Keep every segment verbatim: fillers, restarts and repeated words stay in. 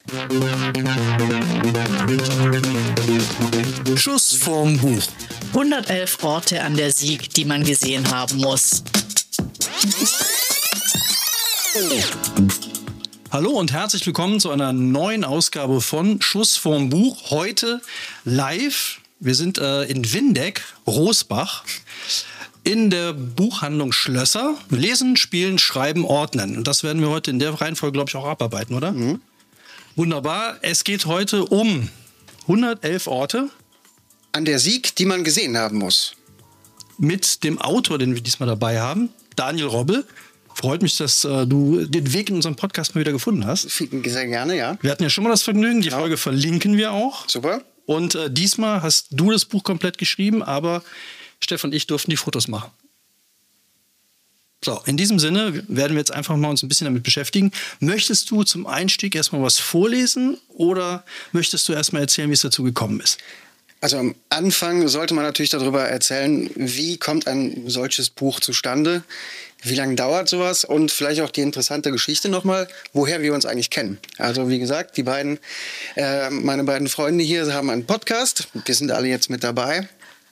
Schuss vorm Buch. hundertelf Orte an der Sieg, die man gesehen haben muss. Hallo und herzlich willkommen zu einer neuen Ausgabe von Schuss vorm Buch. Heute live. Wir sind äh, in Windeck, Rosbach, in der Buchhandlung Schlösser. Lesen, spielen, schreiben, ordnen. Und das werden wir heute in der Reihenfolge, glaube ich, auch abarbeiten, oder? Mhm. Wunderbar. Es geht heute um hundertelf Orte. An der Sieg, die man gesehen haben muss. Mit dem Autor, den wir diesmal dabei haben, Daniel Robbe. Freut mich, dass äh, du den Weg in unserem Podcast mal wieder gefunden hast. Sehr gerne, ja. Wir hatten ja schon mal das Vergnügen. Die genau. Folge verlinken wir auch. Super. Und äh, diesmal hast du das Buch komplett geschrieben, aber Stefan und ich durften die Fotos machen. So, in diesem Sinne werden wir jetzt einfach mal uns ein bisschen damit beschäftigen. Möchtest du zum Einstieg erstmal was vorlesen oder möchtest du erstmal erzählen, wie es dazu gekommen ist? Also am Anfang sollte man natürlich darüber erzählen, wie kommt ein solches Buch zustande, wie lange dauert sowas und vielleicht auch die interessante Geschichte nochmal, woher wir uns eigentlich kennen. Also wie gesagt, die beiden, äh, meine beiden Freunde hier haben einen Podcast, wir sind alle jetzt mit dabei.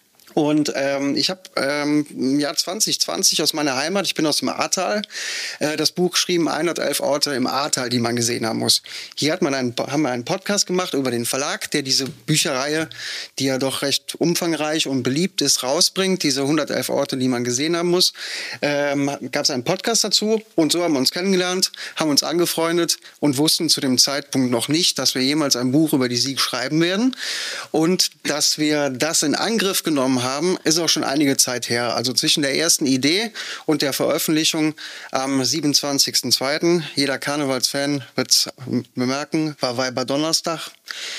Und ähm, ich habe ähm, im Jahr zwanzig zwanzig aus meiner Heimat, ich bin aus dem Ahrtal, äh, das Buch geschrieben, hundertelf Orte im Ahrtal, die man gesehen haben muss. Hier hat man einen, haben wir einen Podcast gemacht über den Verlag, der diese Bücherreihe, die ja doch recht umfangreich und beliebt ist, rausbringt, diese hundertelf Orte, die man gesehen haben muss. Ähm, gab es einen Podcast dazu und so haben wir uns kennengelernt, haben uns angefreundet und wussten zu dem Zeitpunkt noch nicht, dass wir jemals ein Buch über die Sieg schreiben werden und dass wir das in Angriff genommen haben, haben, ist auch schon einige Zeit her. Also zwischen der ersten Idee und der Veröffentlichung am siebenundzwanzigsten zweiten Jeder Karnevalsfan wird es bemerken, war Weiberdonnerstag.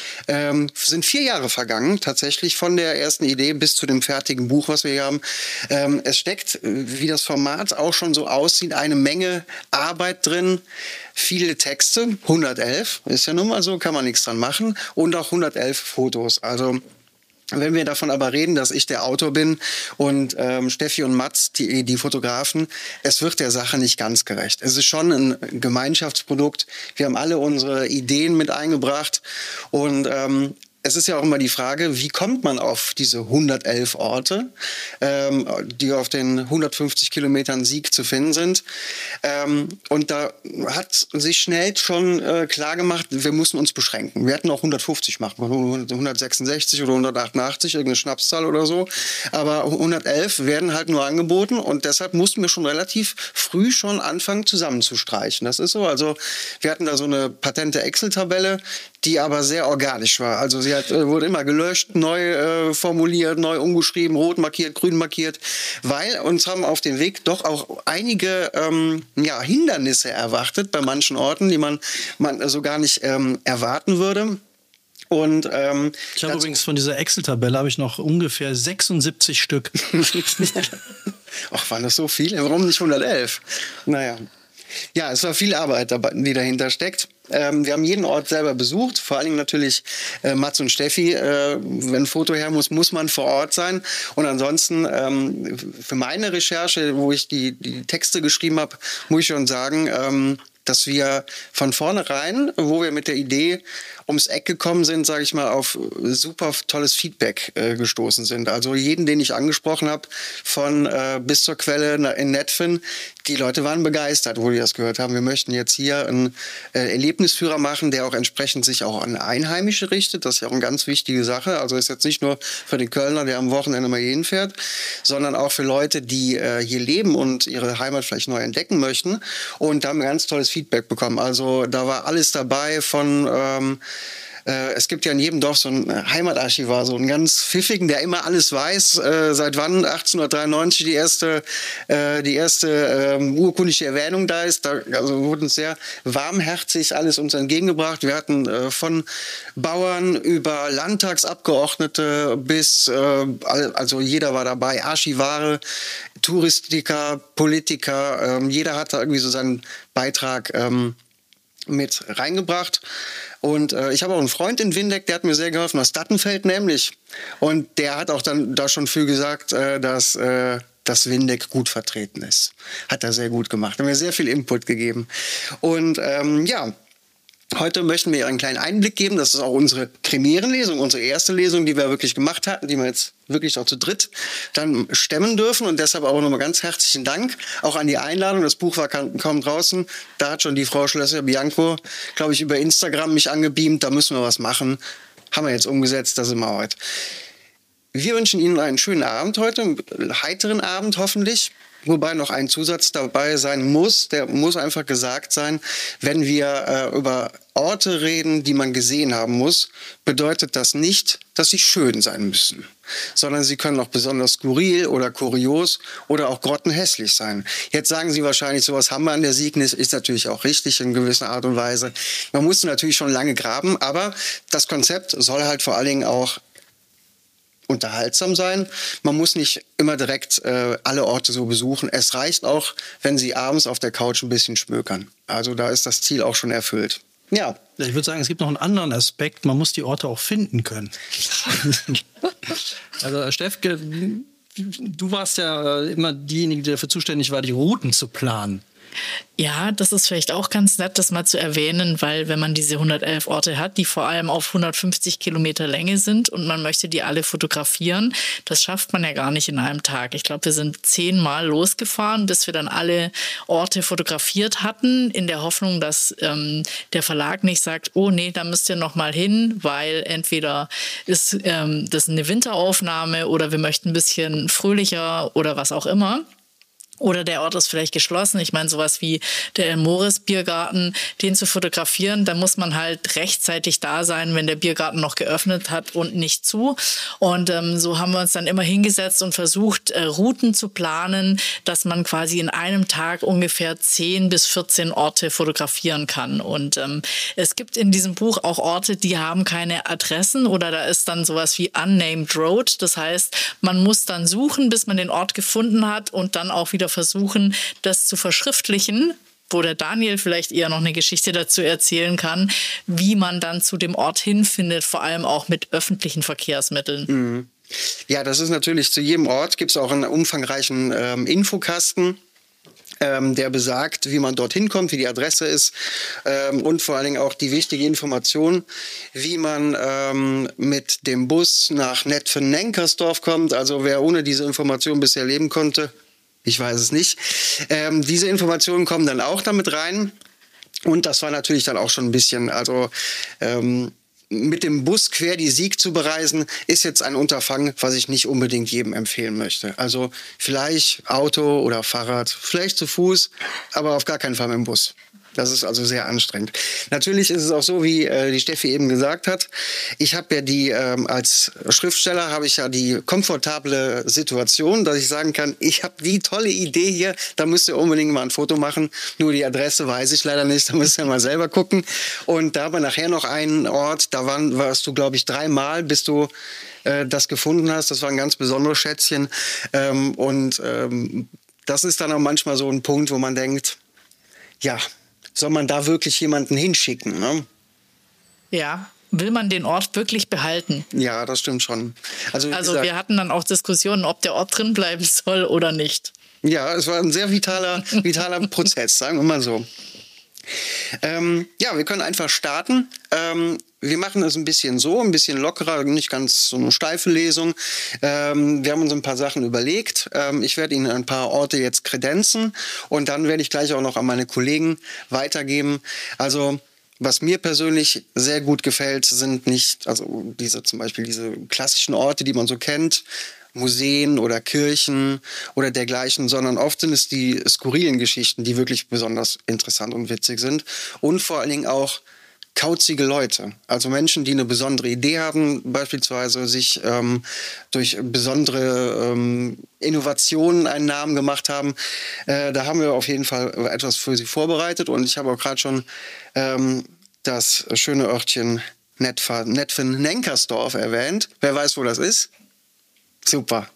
Ähm, sind vier Jahre vergangen, tatsächlich von der ersten Idee bis zu dem fertigen Buch, was wir hier haben. Ähm, es steckt, wie das Format auch schon so aussieht, eine Menge Arbeit drin. Viele Texte, hundertelf, ist ja nun mal so, kann man nichts dran machen. Und auch hundertelf Fotos. Also wenn wir davon aber reden, dass ich der Autor bin und ähm, Steffi und Mats, die, die Fotografen, es wird der Sache nicht ganz gerecht. Es ist schon ein Gemeinschaftsprodukt. Wir haben alle unsere Ideen mit eingebracht und ähm, es ist ja auch immer die Frage, wie kommt man auf diese hundertelf Orte, ähm, die auf den hundertfünfzig Kilometern Sieg zu finden sind. Ähm, und da hat sich schnell schon äh, klar gemacht, wir mussten uns beschränken. Wir hätten auch hundertfünfzig machen, hundertsechsundsechzig oder hundertachtundachtzig, irgendeine Schnapszahl oder so. Aber hundertelf werden halt nur angeboten und deshalb mussten wir schon relativ früh schon anfangen zusammenzustreichen. Das ist so. Also wir hatten da so eine patente Excel-Tabelle, die aber sehr organisch war. Also sie hat, wurde immer gelöscht, neu äh, formuliert, neu umgeschrieben, rot markiert, grün markiert, weil uns haben auf dem Weg doch auch einige ähm, ja, Hindernisse erwartet bei manchen Orten, die man, man so gar nicht ähm, erwarten würde. Und, ähm, ich habe übrigens von dieser Excel-Tabelle habe ich noch ungefähr sechsundsiebzig Stück. Ach, waren das so viele? Warum nicht hundertelf? Naja. Ja, es war viel Arbeit, die dahinter steckt. Ähm, wir haben jeden Ort selber besucht, vor allen Dingen natürlich äh, Mats und Steffi. Äh, wenn ein Foto her muss, muss man vor Ort sein. Und ansonsten ähm, für meine Recherche, wo ich die, die Texte geschrieben habe, muss ich schon sagen, ähm, dass wir von vornherein, wo wir mit der Idee ums Eck gekommen sind, sage ich mal, auf super tolles Feedback äh, gestoßen sind. Also jeden, den ich angesprochen habe, von äh, bis zur Quelle in Netfin, die Leute waren begeistert, wo die das gehört haben. Wir möchten jetzt hier einen äh, Erlebnisführer machen, der auch entsprechend sich auch an Einheimische richtet. Das ist ja auch eine ganz wichtige Sache. Also ist jetzt nicht nur für den Kölner, der am Wochenende mal hierhin fährt, sondern auch für Leute, die äh, hier leben und ihre Heimat vielleicht neu entdecken möchten. Und da haben wir ganz tolles Feedback bekommen. Also da war alles dabei von ähm, Äh, es gibt ja in jedem Dorf so einen Heimatarchivar, so einen ganz pfiffigen, der immer alles weiß, äh, seit wann achtzehnhundertdreiundneunzig die erste, äh, die erste ähm, urkundliche Erwähnung da ist. Da also wurde uns sehr warmherzig alles uns entgegengebracht. Wir hatten äh, von Bauern über Landtagsabgeordnete bis, äh, also jeder war dabei, Archivare, Touristiker, Politiker, ähm, jeder hat da irgendwie so seinen Beitrag ähm, mit reingebracht. Und äh, ich habe auch einen Freund in Windeck, der hat mir sehr geholfen, aus Dattenfeld nämlich. Und der hat auch dann da schon viel gesagt, äh, dass, äh, dass Windeck gut vertreten ist. Hat er sehr gut gemacht. Hat mir sehr viel Input gegeben. Und ähm, ja, Heute möchten wir einen kleinen Einblick geben. Das ist auch unsere Premierenlesung, unsere erste Lesung, die wir wirklich gemacht hatten, die wir jetzt wirklich auch zu dritt dann stemmen dürfen. Und deshalb auch nochmal ganz herzlichen Dank auch an die Einladung. Das Buch war kaum draußen. Da hat schon die Frau Schlösser-Bianco, glaube ich, über Instagram mich angebeamt. Da müssen wir was machen. Haben wir jetzt umgesetzt. Da sind wir heute. Wir wünschen Ihnen einen schönen Abend heute, einen heiteren Abend hoffentlich. Wobei noch ein Zusatz dabei sein muss, der muss einfach gesagt sein, wenn wir äh, über Orte reden, die man gesehen haben muss, bedeutet das nicht, dass sie schön sein müssen, sondern sie können auch besonders skurril oder kurios oder auch grottenhässlich sein. Jetzt sagen Sie wahrscheinlich, sowas haben wir an der Siegnis, ist natürlich auch richtig in gewisser Art und Weise. Man muss natürlich schon lange graben, aber das Konzept soll halt vor allen Dingen auch unterhaltsam sein. Man muss nicht immer direkt äh, alle Orte so besuchen. Es reicht auch, wenn Sie abends auf der Couch ein bisschen schmökern. Also da ist das Ziel auch schon erfüllt. Ja. Ich würde sagen, es gibt noch einen anderen Aspekt. Man muss die Orte auch finden können. Also Steff, du warst ja immer diejenige, die dafür zuständig war, die Routen zu planen. Ja, das ist vielleicht auch ganz nett, das mal zu erwähnen, weil wenn man diese hundertelf Orte hat, die vor allem auf hundertfünfzig Kilometer Länge sind und man möchte die alle fotografieren, das schafft man ja gar nicht in einem Tag. Ich glaube, wir sind zehnmal losgefahren, bis wir dann alle Orte fotografiert hatten, in der Hoffnung, dass ähm, der Verlag nicht sagt, oh nee, da müsst ihr noch mal hin, weil entweder ist ähm, das eine Winteraufnahme oder wir möchten ein bisschen fröhlicher oder was auch immer. Oder der Ort ist vielleicht geschlossen. Ich meine, sowas wie der Moris-Biergarten, den zu fotografieren, da muss man halt rechtzeitig da sein, wenn der Biergarten noch geöffnet hat und nicht zu. Und ähm, so haben wir uns dann immer hingesetzt und versucht, äh, Routen zu planen, dass man quasi in einem Tag ungefähr zehn bis vierzehn Orte fotografieren kann. Und ähm, es gibt in diesem Buch auch Orte, die haben keine Adressen oder da ist dann sowas wie Unnamed Road. Das heißt, man muss dann suchen, bis man den Ort gefunden hat und dann auch wieder versuchen, das zu verschriftlichen, wo der Daniel vielleicht eher noch eine Geschichte dazu erzählen kann, wie man dann zu dem Ort hinfindet, vor allem auch mit öffentlichen Verkehrsmitteln. Mhm. Ja, das ist natürlich zu jedem Ort, gibt es auch einen umfangreichen ähm, Infokasten, ähm, der besagt, wie man dorthin kommt, wie die Adresse ist ähm, und vor allen Dingen auch die wichtige Information, wie man ähm, mit dem Bus nach Netphen-Nenkersdorf kommt. Also wer ohne diese Information bisher leben konnte, ich weiß es nicht. Ähm, diese Informationen kommen dann auch damit rein. Und das war natürlich dann auch schon ein bisschen, also ähm, mit dem Bus quer die Sieg zu bereisen, ist jetzt ein Unterfangen, was ich nicht unbedingt jedem empfehlen möchte. Also vielleicht Auto oder Fahrrad, vielleicht zu Fuß, aber auf gar keinen Fall mit dem Bus. Das ist also sehr anstrengend. Natürlich ist es auch so, wie äh, die Steffi eben gesagt hat. Ich habe ja die, ähm, als Schriftsteller habe ich ja die komfortable Situation, dass ich sagen kann, ich habe die tolle Idee hier, da müsst ihr unbedingt mal ein Foto machen. Nur die Adresse weiß ich leider nicht, da müsst ihr mal selber gucken. Und da haben wir nachher noch einen Ort, da waren, warst du, glaube ich, dreimal, bis du äh, das gefunden hast. Das war ein ganz besonderes Schätzchen. Ähm, und ähm, das ist dann auch manchmal so ein Punkt, wo man denkt, ja, soll man da wirklich jemanden hinschicken? Ne? Ja, will man den Ort wirklich behalten? Ja, das stimmt schon. Also, also gesagt, wir hatten dann auch Diskussionen, ob der Ort drin bleiben soll oder nicht. Ja, es war ein sehr vitaler, vitaler Prozess, sagen wir mal so. Ähm, ja, wir können einfach starten. Ähm, wir machen es ein bisschen so, ein bisschen lockerer, nicht ganz so eine steife Lesung. Ähm, wir haben uns ein paar Sachen überlegt. Ähm, ich werde Ihnen ein paar Orte jetzt kredenzen und dann werde ich gleich auch noch an meine Kollegen weitergeben. Also was mir persönlich sehr gut gefällt, sind nicht, also diese zum Beispiel diese klassischen Orte, die man so kennt, Museen oder Kirchen oder dergleichen, sondern oft sind es die skurrilen Geschichten, die wirklich besonders interessant und witzig sind. Und vor allen Dingen auch kauzige Leute, also Menschen, die eine besondere Idee haben, beispielsweise sich ähm, durch besondere ähm, Innovationen einen Namen gemacht haben. Äh, da haben wir auf jeden Fall etwas für sie vorbereitet und ich habe auch gerade schon ähm, das schöne Örtchen Netphen-Nenkersdorf erwähnt. Wer weiß, wo das ist? Super.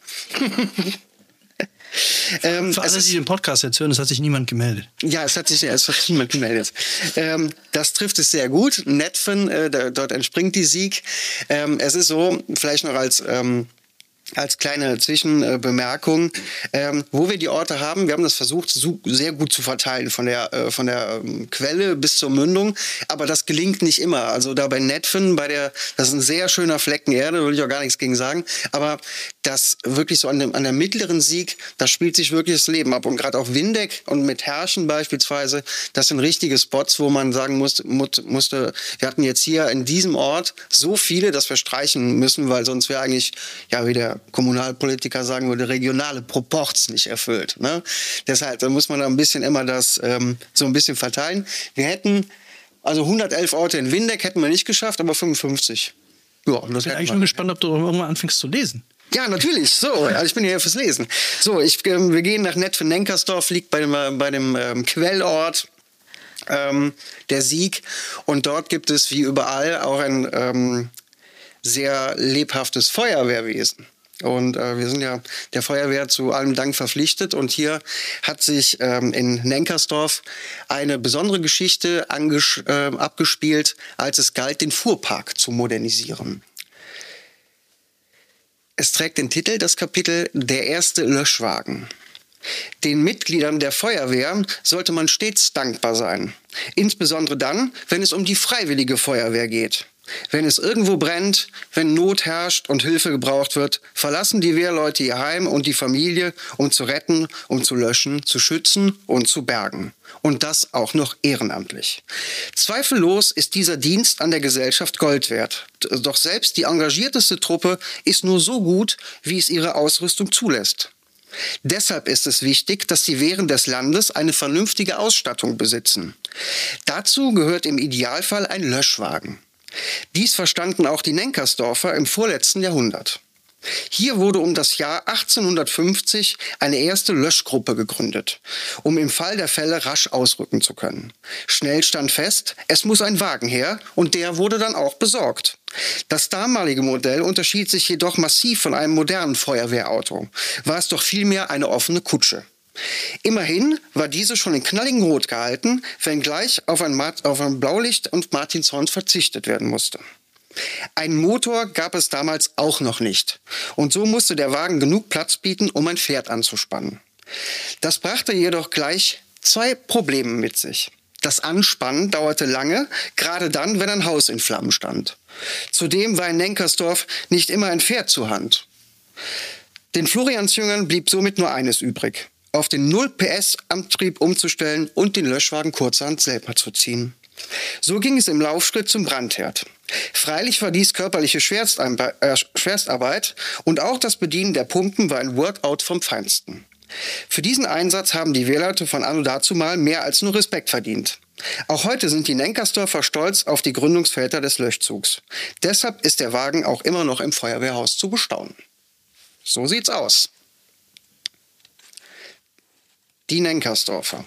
ähm, Für alle, die den Podcast jetzt hören, es hat sich niemand gemeldet. Ja, es hat sich, es hat sich niemand gemeldet. ähm, das trifft es sehr gut. Netphen, äh, da, dort entspringt die Sieg. Ähm, es ist so, vielleicht noch als ähm, als kleine Zwischenbemerkung, ähm, wo wir die Orte haben, wir haben das versucht, so, sehr gut zu verteilen, von der, äh, von der ähm, Quelle bis zur Mündung, aber das gelingt nicht immer. Also da bei Netphen, bei der, das ist ein sehr schöner Flecken Erde, will ich auch gar nichts gegen sagen, aber das wirklich so an, dem, an der mittleren Sieg, da spielt sich wirklich das Leben ab. Und gerade auch Windeck und mit Herrschen beispielsweise, das sind richtige Spots, wo man sagen muss, musste, wir hatten jetzt hier in diesem Ort so viele, dass wir streichen müssen, weil sonst wäre eigentlich, ja, wie der Kommunalpolitiker sagen würde, regionale Proports nicht erfüllt. Ne? Deshalb da muss man da ein bisschen immer das ähm, so ein bisschen verteilen. Wir hätten, also hundertelf Orte in Windeck hätten wir nicht geschafft, aber fünfundfünfzig. Ja, und das ich bin eigentlich nur gespannt, ob du irgendwann anfängst zu lesen. Ja, natürlich. So, also ich bin hier fürs Lesen. So, ich, ähm, wir gehen nach Netphen-Nenkersdorf, liegt bei dem, bei dem ähm, Quellort ähm, der Sieg. Und dort gibt es wie überall auch ein ähm, sehr lebhaftes Feuerwehrwesen. Und äh, wir sind ja der Feuerwehr zu allem Dank verpflichtet. Und hier hat sich ähm, in Nenkersdorf eine besondere Geschichte anges- äh, abgespielt, als es galt, den Fuhrpark zu modernisieren. Es trägt den Titel, das Kapitel, Der erste Löschwagen. Den Mitgliedern der Feuerwehr sollte man stets dankbar sein. Insbesondere dann, wenn es um die freiwillige Feuerwehr geht. Wenn es irgendwo brennt, wenn Not herrscht und Hilfe gebraucht wird, verlassen die Wehrleute ihr Heim und die Familie, um zu retten, um zu löschen, zu schützen und zu bergen. Und das auch noch ehrenamtlich. Zweifellos ist dieser Dienst an der Gesellschaft Gold wert. Doch selbst die engagierteste Truppe ist nur so gut, wie es ihre Ausrüstung zulässt. Deshalb ist es wichtig, dass die Wehren des Landes eine vernünftige Ausstattung besitzen. Dazu gehört im Idealfall ein Löschwagen. Dies verstanden auch die Nenkersdorfer im vorletzten Jahrhundert. Hier wurde um das Jahr achtzehnhundertfünfzig eine erste Löschgruppe gegründet, um im Fall der Fälle rasch ausrücken zu können. Schnell stand fest, es muss ein Wagen her, und der wurde dann auch besorgt. Das damalige Modell unterschied sich jedoch massiv von einem modernen Feuerwehrauto, war es doch vielmehr eine offene Kutsche. Immerhin war diese schon in knalligem Rot gehalten, wenngleich auf ein, Mat- auf ein Blaulicht und Martinshorn verzichtet werden musste. Einen Motor gab es damals auch noch nicht. Und so musste der Wagen genug Platz bieten, um ein Pferd anzuspannen. Das brachte jedoch gleich zwei Probleme mit sich. Das Anspannen dauerte lange, gerade dann, wenn ein Haus in Flammen stand. Zudem war in Nenkersdorf nicht immer ein Pferd zur Hand. Den Floriansjüngern blieb somit nur eines übrig: auf den null P S-Antrieb umzustellen und den Löschwagen kurzerhand selber zu ziehen. So ging es im Laufschritt zum Brandherd. Freilich war dies körperliche Schwerstarbeit und auch das Bedienen der Pumpen war ein Workout vom Feinsten. Für diesen Einsatz haben die Wehrleute von anno dazumal mehr als nur Respekt verdient. Auch heute sind die Nenkersdorfer stolz auf die Gründungsväter des Löschzugs. Deshalb ist der Wagen auch immer noch im Feuerwehrhaus zu bestaunen. So sieht's aus. Die Nenkersdorfer.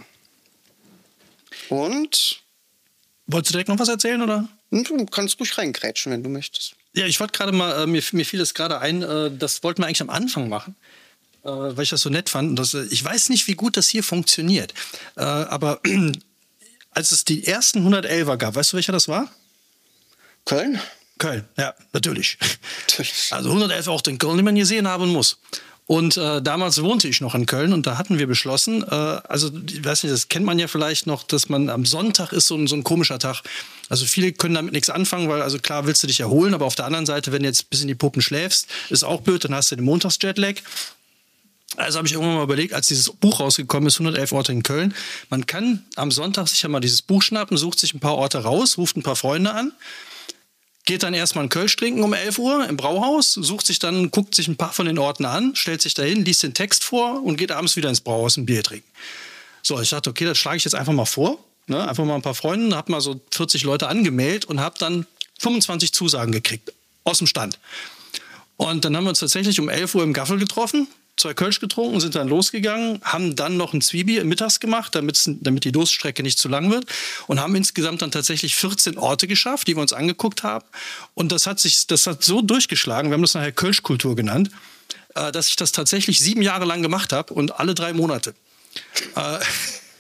Und... Wolltest du direkt noch was erzählen, oder? Du kannst ruhig reingrätschen, wenn du möchtest. Ja, ich wollte gerade mal, äh, mir, mir fiel es gerade ein, äh, das wollten wir eigentlich am Anfang machen, äh, weil ich das so nett fand. Und das, äh, ich weiß nicht, wie gut das hier funktioniert, äh, aber als es die ersten hundertelfer gab, weißt du, welcher das war? Köln? Köln, ja, natürlich. Also hundertelf Orte in Köln, die man gesehen haben muss. Und äh, damals wohnte ich noch in Köln und da hatten wir beschlossen, äh, also ich weiß nicht, das kennt man ja vielleicht noch, dass man am Sonntag ist so ein, so ein komischer Tag. Also viele können damit nichts anfangen, weil also klar willst du dich erholen, aber auf der anderen Seite, wenn du jetzt bis in die Puppen schläfst, ist auch blöd, dann hast du den Montagsjetlag. Also habe ich irgendwann mal überlegt, als dieses Buch rausgekommen ist, hundertelf Orte in Köln, man kann am Sonntag sich ja mal dieses Buch schnappen, sucht sich ein paar Orte raus, ruft ein paar Freunde an, geht dann erstmal einen Kölsch trinken um elf Uhr im Brauhaus, sucht sich dann, guckt sich ein paar von den Orten an, stellt sich dahin, liest den Text vor und geht abends wieder ins Brauhaus ein Bier trinken. So, ich dachte, okay, das schlage ich jetzt einfach mal vor. Ne? Einfach mal ein paar Freunde, habe mal so vierzig Leute angemeldet und habe dann fünfundzwanzig Zusagen gekriegt. Aus dem Stand. Und dann haben wir uns tatsächlich um elf Uhr im Gaffel getroffen, zwei Kölsch getrunken, sind dann losgegangen, haben dann noch ein Zwiebel mittags gemacht, damit die Durststrecke nicht zu lang wird, und haben insgesamt dann tatsächlich vierzehn Orte geschafft, die wir uns angeguckt haben. Und das hat sich, das hat so durchgeschlagen, wir haben das nachher Kölschkultur genannt, dass ich das tatsächlich sieben Jahre lang gemacht habe und alle drei Monate.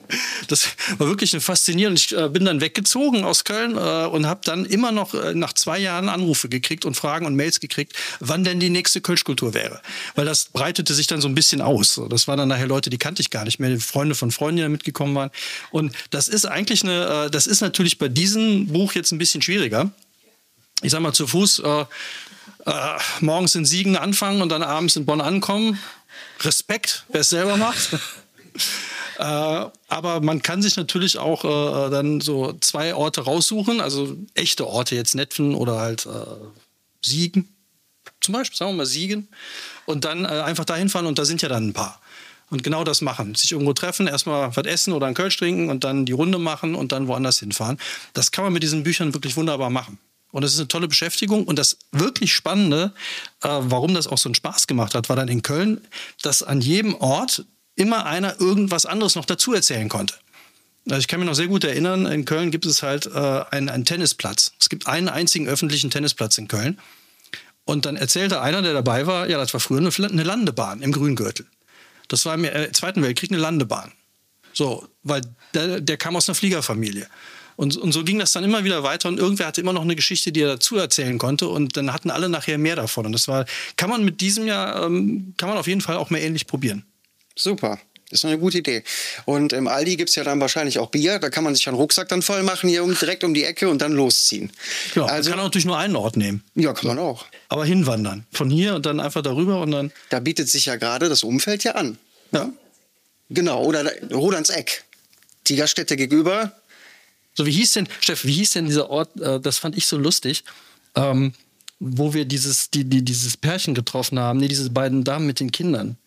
Das war wirklich eine faszinierend. Ich äh, bin dann weggezogen aus Köln äh, und habe dann immer noch äh, nach zwei Jahren Anrufe gekriegt und Fragen und Mails gekriegt, wann denn die nächste Kölschkultur wäre. Weil das breitete sich dann so ein bisschen aus. Das waren dann nachher Leute, die kannte ich gar nicht mehr, Freunde von Freunden, die da mitgekommen waren. Und das ist eigentlich eine, äh, das ist natürlich bei diesem Buch jetzt ein bisschen schwieriger. Ich sag mal, zu Fuß äh, äh, morgens in Siegen anfangen und dann abends in Bonn ankommen. Respekt, wer es selber macht. Äh, aber man kann sich natürlich auch äh, dann so zwei Orte raussuchen, also echte Orte, jetzt Netphen oder halt äh, Siegen, zum Beispiel, sagen wir mal Siegen, und dann äh, einfach dahin fahren und da sind ja dann ein paar. Und genau das machen, sich irgendwo treffen, erstmal was essen oder einen Kölsch trinken und dann die Runde machen und dann woanders hinfahren. Das kann man mit diesen Büchern wirklich wunderbar machen. Und das ist eine tolle Beschäftigung. Und das wirklich Spannende, äh, warum das auch so einen Spaß gemacht hat, war dann in Köln, dass an jedem Ort immer einer irgendwas anderes noch dazu erzählen konnte. Also ich kann mich noch sehr gut erinnern, in Köln gibt es halt äh, einen, einen Tennisplatz. Es gibt einen einzigen öffentlichen Tennisplatz in Köln. Und dann erzählte einer, der dabei war, ja, das war früher eine, eine Landebahn im Grüngürtel. Das war im äh, Zweiten Weltkrieg eine Landebahn. So, weil der, der kam aus einer Fliegerfamilie. Und, und so ging das dann immer wieder weiter und irgendwer hatte immer noch eine Geschichte, die er dazu erzählen konnte und dann hatten alle nachher mehr davon. Und das war, kann man mit diesem Jahr, ähm, kann man auf jeden Fall auch mehr ähnlich probieren. Super. Das ist eine gute Idee. Und im Aldi gibt es ja dann wahrscheinlich auch Bier. Da kann man sich einen Rucksack dann voll machen, hier um, direkt um die Ecke und dann losziehen. Ja, also, man kann natürlich nur einen Ort nehmen. Ja, kann man auch. Aber hinwandern. Von hier und dann einfach darüber und dann... Da bietet sich ja gerade das Umfeld ja an. Ja. Genau. Oder Rodans Eck. Die Gaststätte gegenüber. So, wie hieß denn, Steff, wie hieß denn dieser Ort, äh, das fand ich so lustig, ähm, wo wir dieses, die, die, dieses Pärchen getroffen haben, nee, diese beiden Damen mit den Kindern.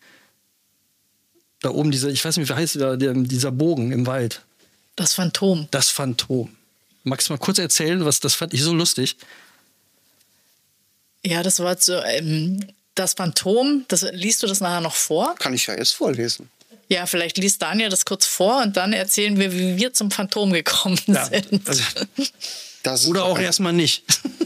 Da oben, dieser, ich weiß nicht, wie heißt der, der, dieser Bogen im Wald. Das Phantom. Das Phantom. Magst du mal kurz erzählen, was das fand ich so lustig? Ja, das war so, ähm, das Phantom, das, liest du das nachher noch vor? Kann ich ja jetzt vorlesen. Ja, vielleicht liest Daniel das kurz vor und dann erzählen wir, wie wir zum Phantom gekommen Ja, sind. also, Das oder auch erstmal nicht.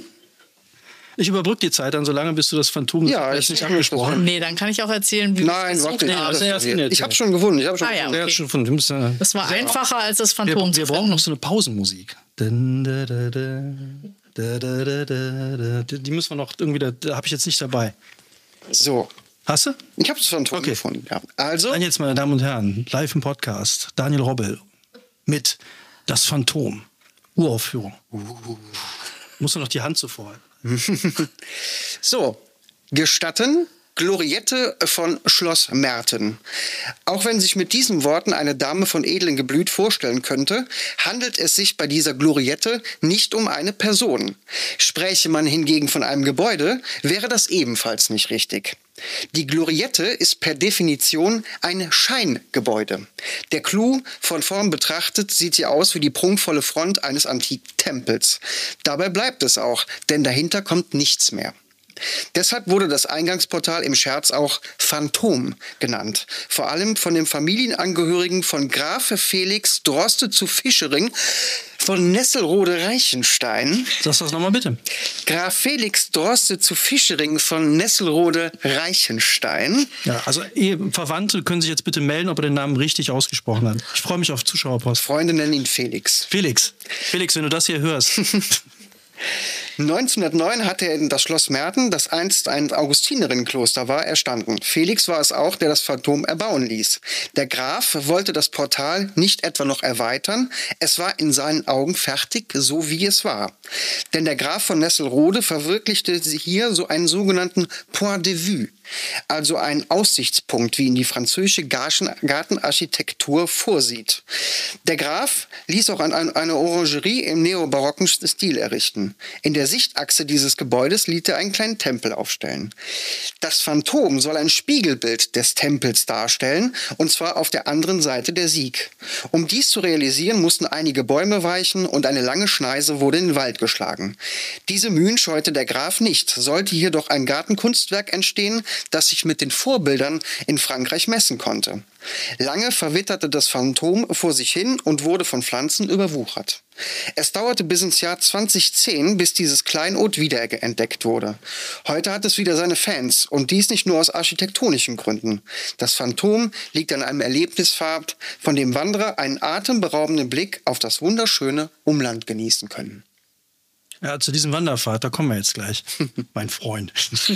Ich überbrücke die Zeit dann so lange, bis du das Phantom Ja, vielleicht ich- nicht angesprochen. Nee, dann kann ich auch erzählen, wie Nein, wir warte. Nee, Ja, das ist ja erst ich jetzt. habe schon gewonnen. Ich hab schon Ah, ja, gewonnen. Ja, okay. schon von, du musst, äh, Das war einfacher als das wir, Phantom. wir zu brauchen finden. noch so eine Pausenmusik. Dun, da, da, da, da, da, da, da, da. Die die müssen wir noch irgendwie, da, da habe ich jetzt nicht dabei. So, Hast du? ich habe das Phantom Okay. gefunden. Ja. Also, Dann jetzt, meine Damen und Herren, live im Podcast, Daniel Robbel mit Das Phantom. Uraufführung. Uh. Muss noch die Hand zuvor halten. so, gestatten Gloriette von Schloss Merten. Auch wenn sich mit diesen Worten eine Dame von edlem Geblüt vorstellen könnte, handelt es sich bei dieser Gloriette nicht um eine Person. Spräche man hingegen von einem Gebäude, wäre das ebenfalls nicht richtig. Die Gloriette ist per Definition ein Scheingebäude. Der Clou von vorn betrachtet sieht sie aus wie die prunkvolle Front eines antiken Tempels. Dabei bleibt es auch, denn dahinter kommt nichts mehr. Deshalb wurde das Eingangsportal im Scherz auch Phantom genannt. Vor allem von dem Familienangehörigen von Graf Felix Droste zu Fischering von Nesselrode-Reichenstein. Sagst du das nochmal bitte? Graf Felix Droste zu Fischering von Nesselrode-Reichenstein. Ja, also Ehe, Verwandte können sich jetzt bitte melden, ob er den Namen richtig ausgesprochen hat. Ich freue mich auf Zuschauerpost. Freunde nennen ihn Felix. Felix, Felix, wenn du das hier hörst. neunzehnhundertneun hatte er in das Schloss Merten, das einst ein Augustinerinnenkloster war, erstanden. Felix war es auch, der das Phantom erbauen ließ. Der Graf wollte das Portal nicht etwa noch erweitern, es war in seinen Augen fertig, so wie es war. Denn der Graf von Nesselrode verwirklichte hier so einen sogenannten Point de vue, also einen Aussichtspunkt, wie ihn die französische Gartenarchitektur vorsieht. Der Graf ließ auch eine Orangerie im neobarocken Stil errichten. In der Sichtachse dieses Gebäudes ließ er einen kleinen Tempel aufstellen. Das Phantom soll ein Spiegelbild des Tempels darstellen, und zwar auf der anderen Seite der Sieg. Um dies zu realisieren, mussten einige Bäume weichen und eine lange Schneise wurde in den Wald geschlagen. Diese Mühen scheute der Graf nicht. Sollte jedoch ein Gartenkunstwerk entstehen, das sich mit den Vorbildern in Frankreich messen konnte. Lange verwitterte das Phantom vor sich hin und wurde von Pflanzen überwuchert. Es dauerte bis ins Jahr zweitausendzehn, bis dieses Kleinod wiederentdeckt wurde. Heute hat es wieder seine Fans und dies nicht nur aus architektonischen Gründen. Das Phantom liegt an einem Erlebnispfad, von dem Wanderer einen atemberaubenden Blick auf das wunderschöne Umland genießen können. Ja, zu diesem Wanderpfad, da kommen wir jetzt gleich, mein Freund.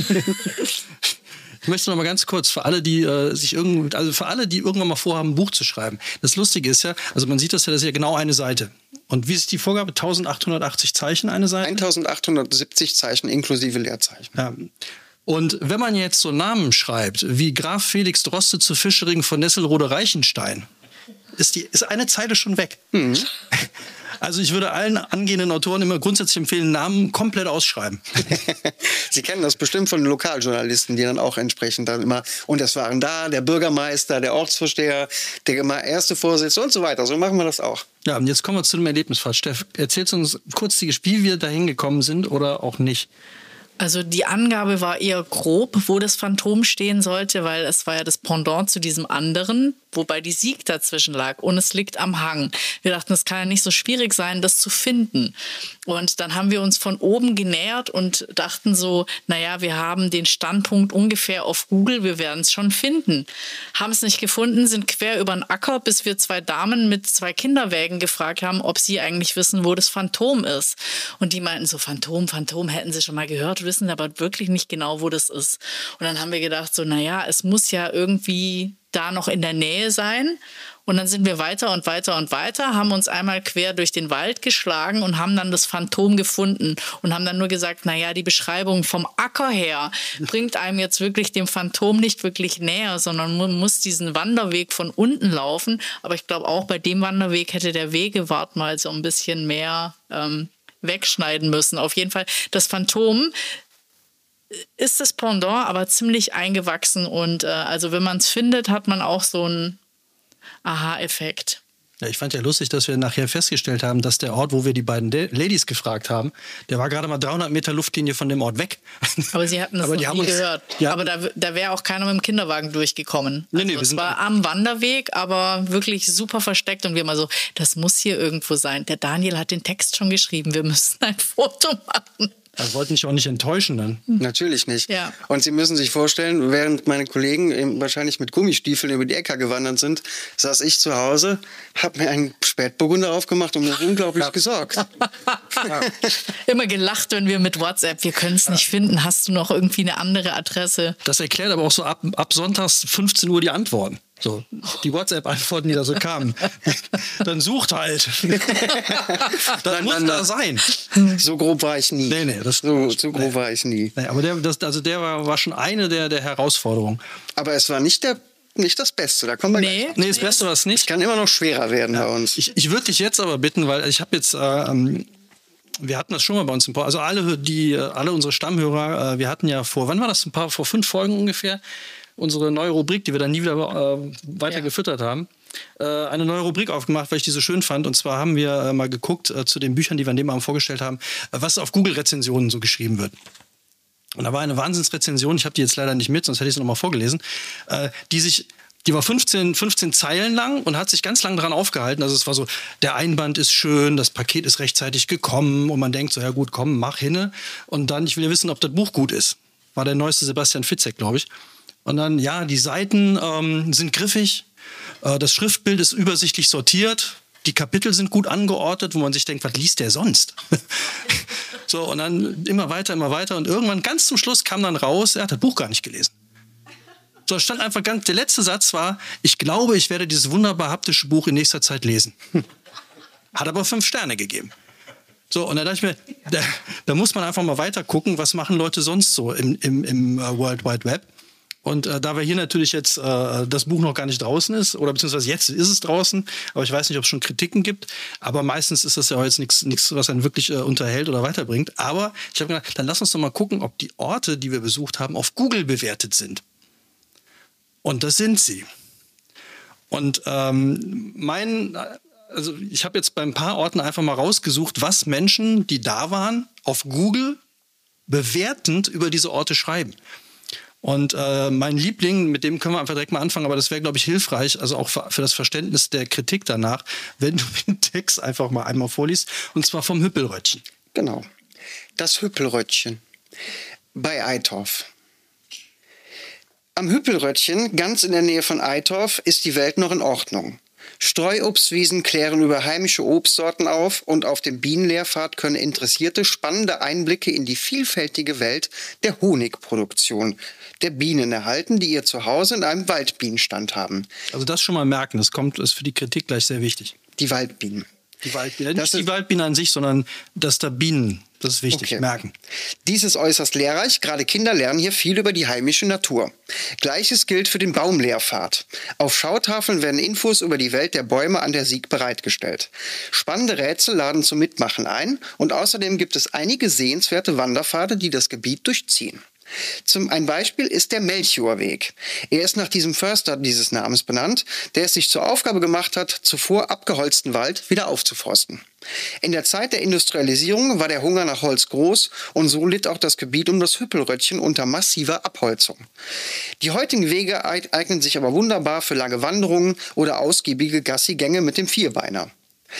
Ich möchte noch mal ganz kurz für alle, die äh, sich irgend, also für alle, die irgendwann mal vorhaben, ein Buch zu schreiben. Das Lustige ist ja, also man sieht das ja, das ist ja genau eine Seite. Und wie ist die Vorgabe? eintausendachthundertachtzig Zeichen eine Seite? eintausendachthundertsiebzig Zeichen inklusive Leerzeichen. Ja. Und wenn man jetzt so Namen schreibt, wie Graf Felix Droste zu Fischering von Nesselrode-Reichenstein, ist, die, ist eine Zeile schon weg. Mhm. Also ich würde allen angehenden Autoren immer grundsätzlich empfehlen, Namen komplett ausschreiben. Sie kennen das bestimmt von den Lokaljournalisten, die dann auch entsprechend dann immer, und es waren da der Bürgermeister, der Ortsvorsteher, der immer erste Vorsitzende und so weiter. So machen wir das auch. Ja, und jetzt kommen wir zu dem Erlebnisfahrt. Steff, erzählst uns kurz, wie wir da hingekommen sind oder auch nicht. Also die Angabe war eher grob, wo das Phantom stehen sollte, weil es war ja das Pendant zu diesem anderen, wobei die Sieg dazwischen lag und es liegt am Hang. Wir dachten, es kann ja nicht so schwierig sein, das zu finden. Und dann haben wir uns von oben genähert und dachten so, naja, wir haben den Standpunkt ungefähr auf Google, wir werden es schon finden. Haben es nicht gefunden, sind quer über den Acker, bis wir zwei Damen mit zwei Kinderwägen gefragt haben, ob sie eigentlich wissen, wo das Phantom ist. Und die meinten so, Phantom, Phantom, hätten sie schon mal gehört, wissen aber wirklich nicht genau, wo das ist. Und dann haben wir gedacht so, naja, es muss ja irgendwie da noch in der Nähe sein. Und dann sind wir weiter und weiter und weiter, haben uns einmal quer durch den Wald geschlagen und haben dann das Phantom gefunden und haben dann nur gesagt, naja, die Beschreibung vom Acker her bringt einem jetzt wirklich dem Phantom nicht wirklich näher, sondern man muss diesen Wanderweg von unten laufen. Aber ich glaube auch bei dem Wanderweg hätte der Wegewart mal so ein bisschen mehr ähm, wegschneiden müssen. Auf jeden Fall, das Phantom ist das Pendant, aber ziemlich eingewachsen und äh, also wenn man es findet, hat man auch so einen Aha-Effekt. Ja, ich fand ja lustig, dass wir nachher festgestellt haben, dass der Ort, wo wir die beiden De- Ladies gefragt haben, der war gerade mal dreihundert Meter Luftlinie von dem Ort weg. Aber sie hatten das Aber noch die haben nie uns, gehört. Ja. Aber da, da wäre auch keiner mit dem Kinderwagen durchgekommen. Nee, Also nee, wir es sind war am Wanderweg, aber wirklich super versteckt und wir mal so, das muss hier irgendwo sein. Der Daniel hat den Text schon geschrieben, wir müssen ein Foto machen. Das wollten mich auch nicht enttäuschen dann. Natürlich nicht. Ja. Und Sie müssen sich vorstellen, während meine Kollegen eben wahrscheinlich mit Gummistiefeln über die Äcker gewandert sind, saß ich zu Hause, habe mir einen Spätburgunder aufgemacht und mir unglaublich ja. gesorgt. Ja. Immer gelacht, wenn wir mit WhatsApp, wir können es ja. nicht finden, hast du noch irgendwie eine andere Adresse? Das erklärt aber auch so ab, ab sonntags fünfzehn Uhr die Antworten. So, die WhatsApp-Antworten, die da so kamen. Dann sucht halt. Das muss da sein. So grob war ich nie. Nee, nee, das, so, so grob nee. war ich nie. Nee, aber der, das, also der war, war schon eine der, der Herausforderungen. Aber es war nicht der nicht das Beste, da kommen wir nee, gleich. Nee, das Beste war es nicht. Es kann immer noch schwerer werden ja. bei uns. Ich, ich würde dich jetzt aber bitten, weil ich habe jetzt... Äh, wir hatten das schon mal bei uns im Podcast. Also alle, die, alle unsere Stammhörer, äh, wir hatten ja vor, wann war das? Ein paar, vor fünf Folgen ungefähr, unsere neue Rubrik, die wir dann nie wieder äh, weiter ja. gefüttert haben, äh, eine neue Rubrik aufgemacht, weil ich die so schön fand. Und zwar haben wir äh, mal geguckt äh, zu den Büchern, die wir an dem Abend vorgestellt haben, äh, was auf Google-Rezensionen so geschrieben wird. Und da war eine Wahnsinnsrezension, ich habe die jetzt leider nicht mit, sonst hätte ich sie nochmal vorgelesen, äh, die sich... Die war fünfzehn, fünfzehn Zeilen lang und hat sich ganz lang daran aufgehalten. Also es war so, der Einband ist schön, das Paket ist rechtzeitig gekommen und man denkt so, ja gut, komm, mach hinne. Und dann, ich will ja wissen, ob das Buch gut ist. War der neueste Sebastian Fitzek, glaube ich. Und dann, ja, die Seiten ähm, sind griffig, äh, das Schriftbild ist übersichtlich sortiert, die Kapitel sind gut angeordnet, wo man sich denkt, was liest der sonst? So, und dann immer weiter, immer weiter. Und irgendwann, ganz zum Schluss, kam dann raus, er hat das Buch gar nicht gelesen. So, stand einfach ganz, der letzte Satz war, ich glaube, ich werde dieses wunderbar haptische Buch in nächster Zeit lesen. Hat aber fünf Sterne gegeben. So, und da dachte ich mir, da, da muss man einfach mal weiter gucken, was machen Leute sonst so im, im, im uh, World Wide Web. Und äh, da wir hier natürlich jetzt äh, das Buch noch gar nicht draußen ist, oder beziehungsweise jetzt ist es draußen, aber ich weiß nicht, ob es schon Kritiken gibt, aber meistens ist das ja jetzt nichts, was einen wirklich äh, unterhält oder weiterbringt. Aber ich habe gedacht, dann lass uns doch mal gucken, ob die Orte, die wir besucht haben, auf Google bewertet sind. Und das sind sie. Und ähm, mein, also ich habe jetzt bei ein paar Orten einfach mal rausgesucht, was Menschen, die da waren, auf Google bewertend über diese Orte schreiben. Und äh, mein Liebling, mit dem können wir einfach direkt mal anfangen, aber das wäre, glaube ich, hilfreich, also auch für, für das Verständnis der Kritik danach, wenn du den Text einfach mal einmal vorliest, und zwar vom Hüppelröttchen. Genau. Das Hüppelröttchen bei Eitorf. Am Hüppelröttchen, ganz in der Nähe von Eitorf, ist die Welt noch in Ordnung. Streuobstwiesen klären über heimische Obstsorten auf und auf dem Bienenlehrpfad können Interessierte spannende Einblicke in die vielfältige Welt der Honigproduktion der Bienen erhalten, die ihr Zuhause in einem Waldbienenstand haben. Also das schon mal merken, das kommt, ist für die Kritik gleich sehr wichtig. Die Waldbienen. Die Waldbiene, nicht die Waldbiene an sich, sondern dass da Bienen, das ist wichtig, Okay. merken. Dies ist äußerst lehrreich, gerade Kinder lernen hier viel über die heimische Natur. Gleiches gilt für den Baumlehrpfad. Auf Schautafeln werden Infos über die Welt der Bäume an der Sieg bereitgestellt. Spannende Rätsel laden zum Mitmachen ein und außerdem gibt es einige sehenswerte Wanderpfade, die das Gebiet durchziehen. Zum, ein Beispiel ist der Melchiorweg. Er ist nach diesem Förster dieses Namens benannt, der es sich zur Aufgabe gemacht hat, zuvor abgeholzten Wald wieder aufzuforsten. In der Zeit der Industrialisierung war der Hunger nach Holz groß und so litt auch das Gebiet um das Hüppelröttchen unter massiver Abholzung. Die heutigen Wege eignen sich aber wunderbar für lange Wanderungen oder ausgiebige Gassigänge mit dem Vierbeiner.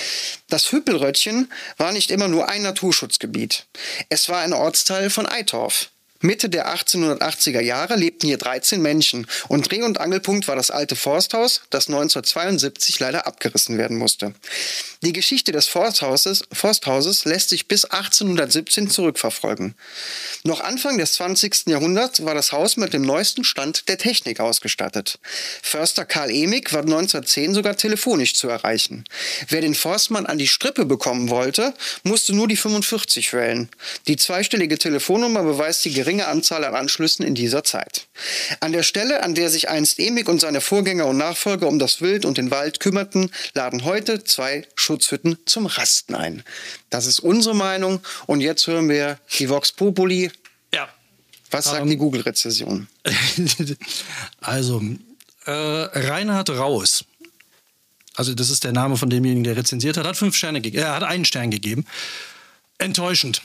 Das Hüppelröttchen war nicht immer nur ein Naturschutzgebiet. Es war ein Ortsteil von Eitorf. Mitte der achtzehnhundertachtziger Jahre lebten hier dreizehn Menschen und Dreh- und Angelpunkt war das alte Forsthaus, das neunzehnhundertzweiundsiebzig leider abgerissen werden musste. Die Geschichte des Forsthauses, Forsthauses lässt sich bis achtzehnhundertsiebzehn zurückverfolgen. Noch Anfang des zwanzigsten Jahrhunderts war das Haus mit dem neuesten Stand der Technik ausgestattet. Förster Karl Emig war neunzehnhundertzehn sogar telefonisch zu erreichen. Wer den Forstmann an die Strippe bekommen wollte, musste nur die fünfundvierzig wählen. Die zweistellige Telefonnummer beweist die geringe Anzahl an Anschlüssen in dieser Zeit. An der Stelle, an der sich einst Emig und seine Vorgänger und Nachfolger um das Wild und den Wald kümmerten, laden heute zwei Schutzhütten zum Rasten ein. Das ist unsere Meinung und jetzt hören wir die Vox Populi. Ja. Was sagt Ähm, die Google-Rezession? Also, äh, Reinhard Raus, also das ist der Name von demjenigen, der rezensiert hat, hat fünf Sterne gegeben, er hat einen Stern gegeben. Enttäuschend.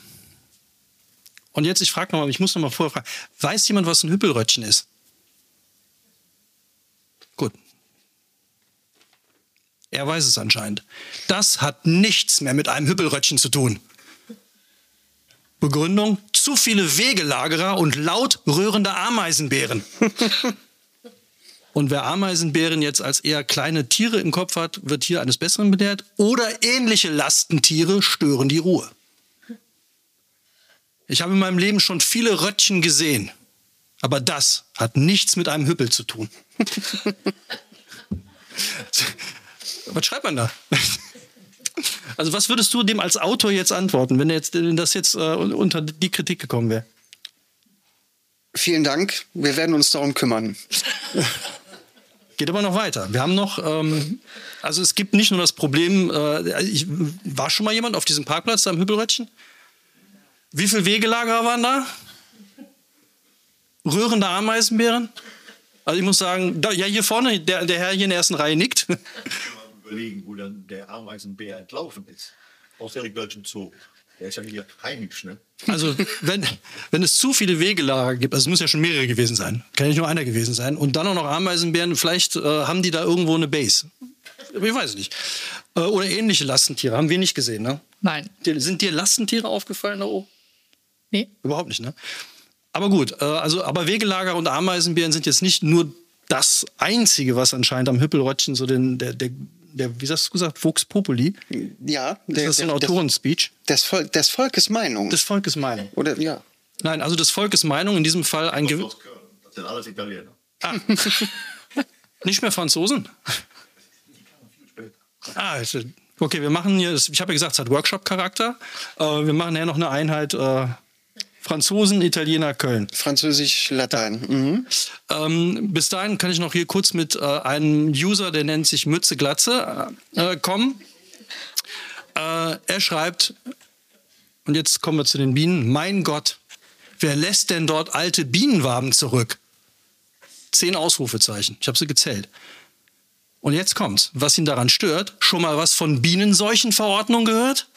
Und jetzt, ich frage nochmal, ich muss nochmal vorher fragen, weiß jemand, was ein Hüppelröttchen ist? Gut. Er weiß es anscheinend. Das hat nichts mehr mit einem Hüppelröttchen zu tun. Begründung: zu viele Wegelagerer und laut rührende Ameisenbären. Und wer Ameisenbären jetzt als eher kleine Tiere im Kopf hat, wird hier eines Besseren belehrt. Oder ähnliche Lastentiere stören die Ruhe. Ich habe in meinem Leben schon viele Röttchen gesehen. Aber das hat nichts mit einem Hüppel zu tun. Was schreibt man da? Also was würdest du dem als Autor jetzt antworten, wenn jetzt, wenn das jetzt äh, unter die Kritik gekommen wäre? Vielen Dank, wir werden uns darum kümmern. Geht aber noch weiter. Wir haben noch, ähm, also es gibt nicht nur das Problem, äh, ich, war schon mal jemand auf diesem Parkplatz da am Hüppelröttchen? Wie viele Wegelagerer waren da? Rührende Ameisenbären? Also ich muss sagen, da, ja hier vorne, der, der Herr hier in der ersten Reihe nickt. Mal überlegen, wo dann der Ameisenbär entlaufen ist. Aus der Rigölchen Zoo. Der ist ja hier heimisch, ne? Also wenn, wenn es zu viele Wegelager gibt, also es müssen ja schon mehrere gewesen sein, kann nicht nur einer gewesen sein, und dann auch noch Ameisenbären, vielleicht äh, haben die da irgendwo eine Base. Ich weiß nicht. Äh, oder ähnliche Lastentiere, haben wir nicht gesehen, ne? Nein. Die, sind dir Lastentiere aufgefallen da oben? Nee. Überhaupt nicht, ne? Aber gut, äh, also, aber Wegelager und Ameisenbären sind jetzt nicht nur das Einzige, was anscheinend am Hüppelröttchen so den, der, der, der, wie hast du gesagt, Vox Populi? Ja, Ist der, das so ein der, Autorenspeech? des, Volk, des Volkes Meinung. Des Volkes Meinung. Oder ja. Nein, also des Volkes Meinung, in diesem Fall ein Gew- Aus Köln. Das sind alles Italiener. Ah. Nicht mehr Franzosen? Ah, also, okay, wir machen hier, ich habe ja gesagt, es hat Workshop-Charakter. Äh, wir machen ja noch eine Einheit äh, Franzosen, Italiener, Köln. Französisch, Latein. Mhm. Ähm, bis dahin kann ich noch hier kurz mit äh, einem User, der nennt sich Mütze Glatze, äh, kommen. Äh, er schreibt, und jetzt kommen wir zu den Bienen, mein Gott, wer lässt denn dort alte Bienenwaben zurück? Zehn Ausrufezeichen, ich habe sie gezählt. Und jetzt kommt's, was ihn daran stört, schon mal was von Bienenseuchenverordnung gehört?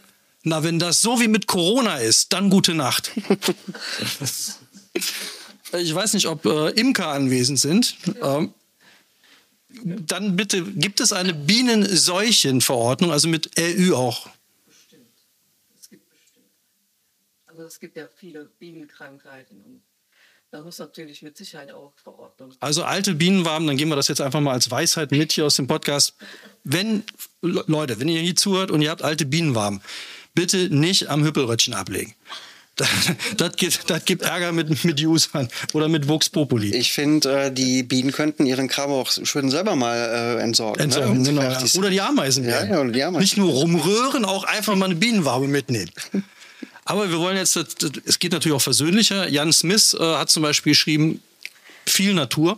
Na, wenn das so wie mit Corona ist, dann gute Nacht. Ich weiß nicht, ob äh, Imker anwesend sind. Ähm, dann bitte, gibt es eine Bienenseuchenverordnung, also mit R Ü auch? Bestimmt. Es gibt bestimmt. Also es gibt ja viele Bienenkrankheiten und da muss natürlich mit Sicherheit auch Verordnung. Also alte Bienenwaben, dann geben wir das jetzt einfach mal als Weisheit mit hier aus dem Podcast. Wenn, Le- Leute, wenn ihr hier zuhört und ihr habt alte Bienenwaben, bitte nicht am Hüppelröttchen ablegen. Das, das, gibt, das gibt Ärger mit, mit Usern oder mit Vox Populi. Ich finde, äh, die Bienen könnten ihren Kram auch schön selber mal äh, entsorgen. Entsorgen, ne? Wenn sie genau, fertig ja. sind. Oder die Ameisen. Ja, ja, oder die Ameisen. Nicht nur rumrühren, auch einfach mal eine Bienenwabe mitnehmen. Aber wir wollen jetzt, es geht natürlich auch versöhnlicher. Jan Smith äh, hat zum Beispiel geschrieben, viel Natur.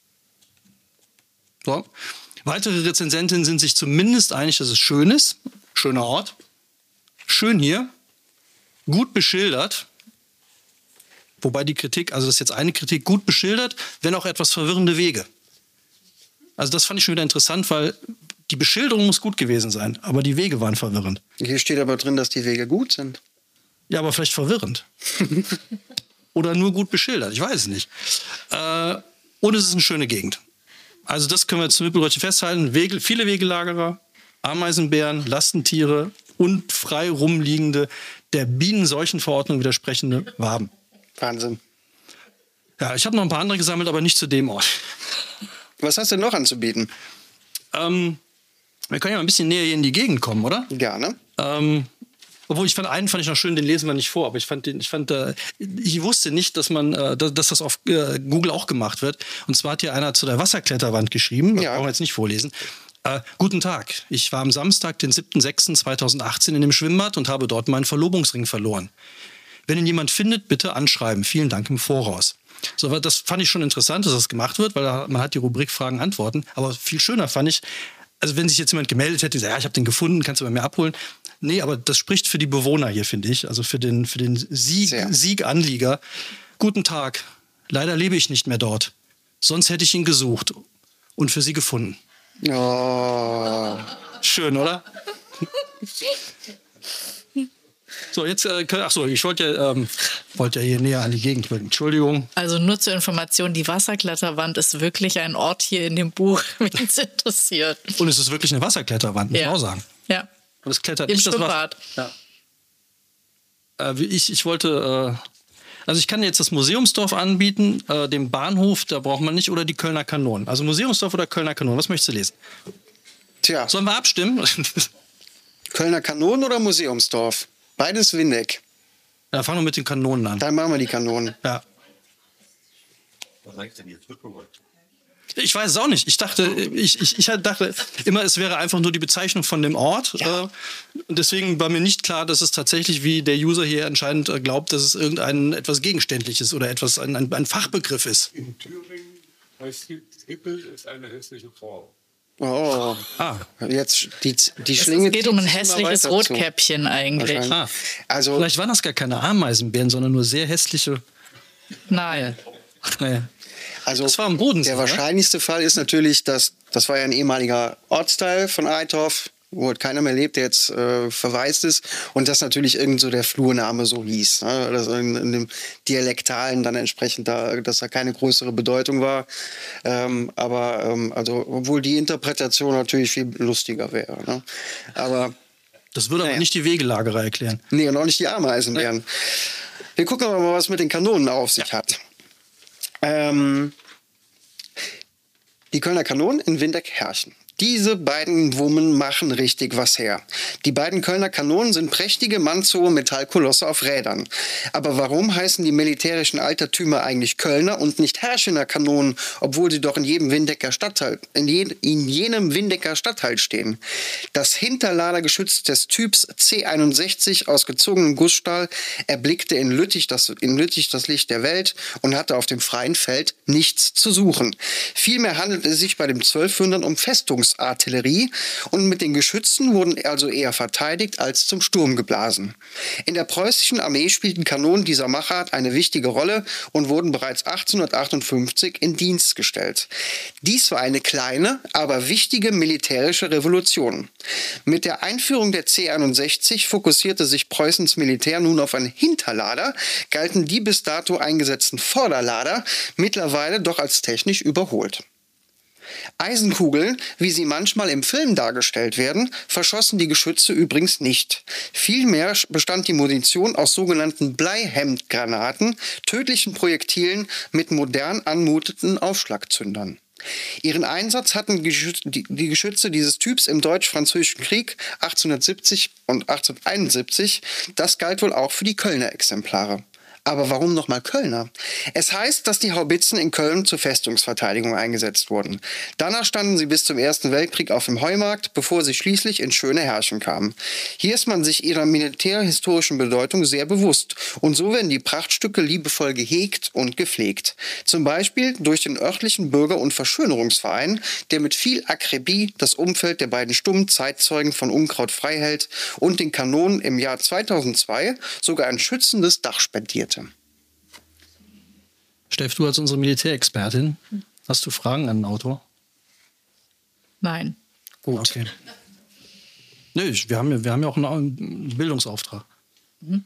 So. Weitere Rezensentinnen sind sich zumindest einig, dass es schön ist. Schöner Ort. Schön hier. Gut beschildert. Wobei die Kritik, also das ist jetzt eine Kritik, gut beschildert, wenn auch etwas verwirrende Wege. Also das fand ich schon wieder interessant, weil die Beschilderung muss gut gewesen sein, aber die Wege waren verwirrend. Hier steht aber drin, dass die Wege gut sind. Ja, aber vielleicht verwirrend. Oder nur gut beschildert, ich weiß es nicht. Äh, und es ist eine schöne Gegend. Also das können wir zum Hüppelröttchen festhalten. Wege, viele Wegelagerer, Ameisenbären, Lastentiere und frei rumliegende, der Bienenseuchenverordnung widersprechende Waben. Wahnsinn. Ja, ich habe noch ein paar andere gesammelt, aber nicht zu dem Ort. Was hast du denn noch anzubieten? Ähm, wir können ja mal ein bisschen näher hier in die Gegend kommen, oder? Gerne. Ähm, obwohl ich fand, einen fand ich noch schön, den lesen wir nicht vor, aber ich fand den, ich fand, äh, ich wusste nicht, dass man, äh, dass, dass das auf äh, Google auch gemacht wird. Und zwar hat hier einer zu der Wasserkletterwand geschrieben, das Ja. brauchen wir jetzt nicht vorlesen. Äh, guten Tag, ich war am Samstag, den siebten sechsten zweitausendachtzehn in dem Schwimmbad und habe dort meinen Verlobungsring verloren. Wenn ihn jemand findet, bitte anschreiben. Vielen Dank im Voraus. So, aber das fand ich schon interessant, dass das gemacht wird, weil da, man hat die Rubrik Fragen, Antworten. Aber viel schöner fand ich, also wenn sich jetzt jemand gemeldet hätte, gesagt, ja, ich habe den gefunden, kannst du bei mir abholen. Nee, aber das spricht für die Bewohner hier, finde ich. Also für den, für den Sieg, Sehr. Sieganlieger. Guten Tag. Leider lebe ich nicht mehr dort. Sonst hätte ich ihn gesucht und für Sie gefunden. Oh. Schön, oder? So, jetzt, äh, ach so, ich wollte ja, ähm, wollte ja hier näher an die Gegend rücken. Entschuldigung. Also nur zur Information, die Wasserkletterwand ist wirklich ein Ort hier in dem Buch, wenn es interessiert. Und es ist wirklich eine Wasserkletterwand, muss Ja. man auch sagen. Ja, Und es klettert im nicht das Wasser. Schwimmbad. Ja. Äh, wie ich, ich wollte, äh, also ich kann jetzt das Museumsdorf anbieten, äh, den Bahnhof, da braucht man nicht, oder die Kölner Kanonen. Also Museumsdorf oder Kölner Kanonen, was möchtest du lesen? Tja, Sollen wir abstimmen? Kölner Kanonen oder Museumsdorf? Beides Windeck. Ja, fangen wir mit den Kanonen an. Dann machen wir die Kanonen. Ja. Was sagst du denn jetzt? Rückgeholt. Ich weiß es auch nicht. Ich dachte, ich, ich, ich dachte immer, es wäre einfach nur die Bezeichnung von dem Ort. Ja. Äh, und deswegen war mir nicht klar, dass es tatsächlich, wie der User hier anscheinend äh, glaubt, dass es irgendein etwas Gegenständliches oder etwas ein, ein, ein Fachbegriff ist. In Thüringen heißt Hippel ist eine hässliche Frau. Oh, Ah, jetzt die, die Es Schlinge. geht um ein zieht sich immer hässliches weiter zu. Rotkäppchen eigentlich. Wahrscheinlich. ah. Also, Vielleicht waren das gar keine Ameisenbären, sondern nur sehr hässliche. Nein. Naja. also Das war am Bodensee, der oder? wahrscheinlichste Fall ist natürlich, dass das war ja ein ehemaliger Ortsteil von Eitorf, wo halt keiner mehr lebt, der jetzt äh, verwaist ist. Und dass natürlich irgend so der Flurname so hieß. Ne? Das in, in dem Dialektalen dann entsprechend, da, dass da keine größere Bedeutung war. Ähm, aber ähm, also, obwohl die Interpretation natürlich viel lustiger wäre. Ne? Aber Das würde aber Naja. nicht die Wegelagerer erklären. nee, und auch nicht die Ameisenbären. Wir gucken aber mal, was mit den Kanonen auf sich hat. Ähm, die Kölner Kanonen in Windeck-Herchen. Diese beiden Wummen machen richtig was her. Die beiden Kölner Kanonen sind prächtige, mannshohe Metallkolosse auf Rädern. Aber warum heißen die militärischen Altertümer eigentlich Kölner und nicht Herschener Kanonen, obwohl sie doch in jedem Windecker Stadtteil, in, je, in jenem Windecker Stadtteil stehen? Das Hinterladergeschütz des Typs C einundsechzig aus gezogenem Gussstahl erblickte in Lüttich, das, in Lüttich das Licht der Welt und hatte auf dem freien Feld nichts zu suchen. Vielmehr handelt es sich bei dem Zwölfhundert um Festungs Verteidigungsartillerie und mit den Geschützen wurden also eher verteidigt als zum Sturm geblasen. In der preußischen Armee spielten Kanonen dieser Machart eine wichtige Rolle und wurden bereits achtzehnhundertachtundfünfzig in Dienst gestellt. Dies war eine kleine, aber wichtige militärische Revolution. Mit der Einführung der C einundsechzig fokussierte sich Preußens Militär nun auf einen Hinterlader, galten die bis dato eingesetzten Vorderlader mittlerweile doch als technisch überholt. Eisenkugeln, wie sie manchmal im Film dargestellt werden, verschossen die Geschütze übrigens nicht. Vielmehr bestand die Munition aus sogenannten Bleihemdgranaten, tödlichen Projektilen mit modern anmutenden Aufschlagzündern. Ihren Einsatz hatten die Geschütze dieses Typs im Deutsch-Französischen Krieg achtzehnhundertsiebzig und achtzehnhunderteinundsiebzig. Das galt wohl auch für die Kölner Exemplare. Aber warum nochmal Kölner? Es heißt, dass die Haubitzen in Köln zur Festungsverteidigung eingesetzt wurden. Danach standen sie bis zum Ersten Weltkrieg auf dem Heumarkt, bevor sie schließlich in schöne Herrchen kamen. Hier ist man sich ihrer militärhistorischen Bedeutung sehr bewusst. Und so werden die Prachtstücke liebevoll gehegt und gepflegt. Zum Beispiel durch den örtlichen Bürger- und Verschönerungsverein, der mit viel Akribie das Umfeld der beiden stummen Zeitzeugen von Unkraut frei hält und den Kanonen im Jahr zweitausendzwei sogar ein schützendes Dach spendierte. Steff, du als unsere Militärexpertin, hast du Fragen an den Autor? Nein. Gut. Okay. Nö, ich- wir haben, ja- wir haben ja auch einen Bildungsauftrag. Hat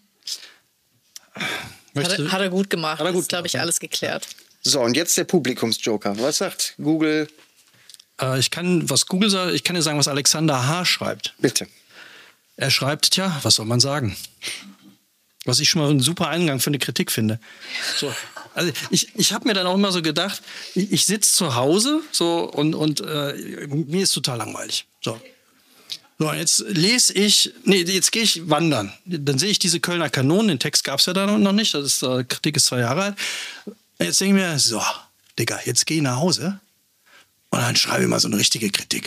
Möchte- er, hat er gut gemacht. Hat er gut ist, glaube ich, gemacht, ja. alles geklärt. So, und jetzt der Publikumsjoker. Was sagt Google? Äh, ich kann, was Google sagt, ich kann dir sagen, was Alexander H. schreibt. Bitte. Er schreibt, tja, was soll man sagen? Was ich schon mal einen super Eingang für eine Kritik finde. So, also ich, ich habe mir dann auch immer so gedacht, ich, ich sitze zu Hause so und, und äh, mir ist total langweilig. So. So, jetzt lese ich, nee, jetzt gehe ich wandern. Dann sehe ich diese Kölner Kanonen, den Text gab es ja da noch nicht, das ist, äh, Kritik ist zwei Jahre alt. Jetzt denke ich mir, so, Digga, jetzt gehe ich nach Hause und dann schreibe ich mal so eine richtige Kritik.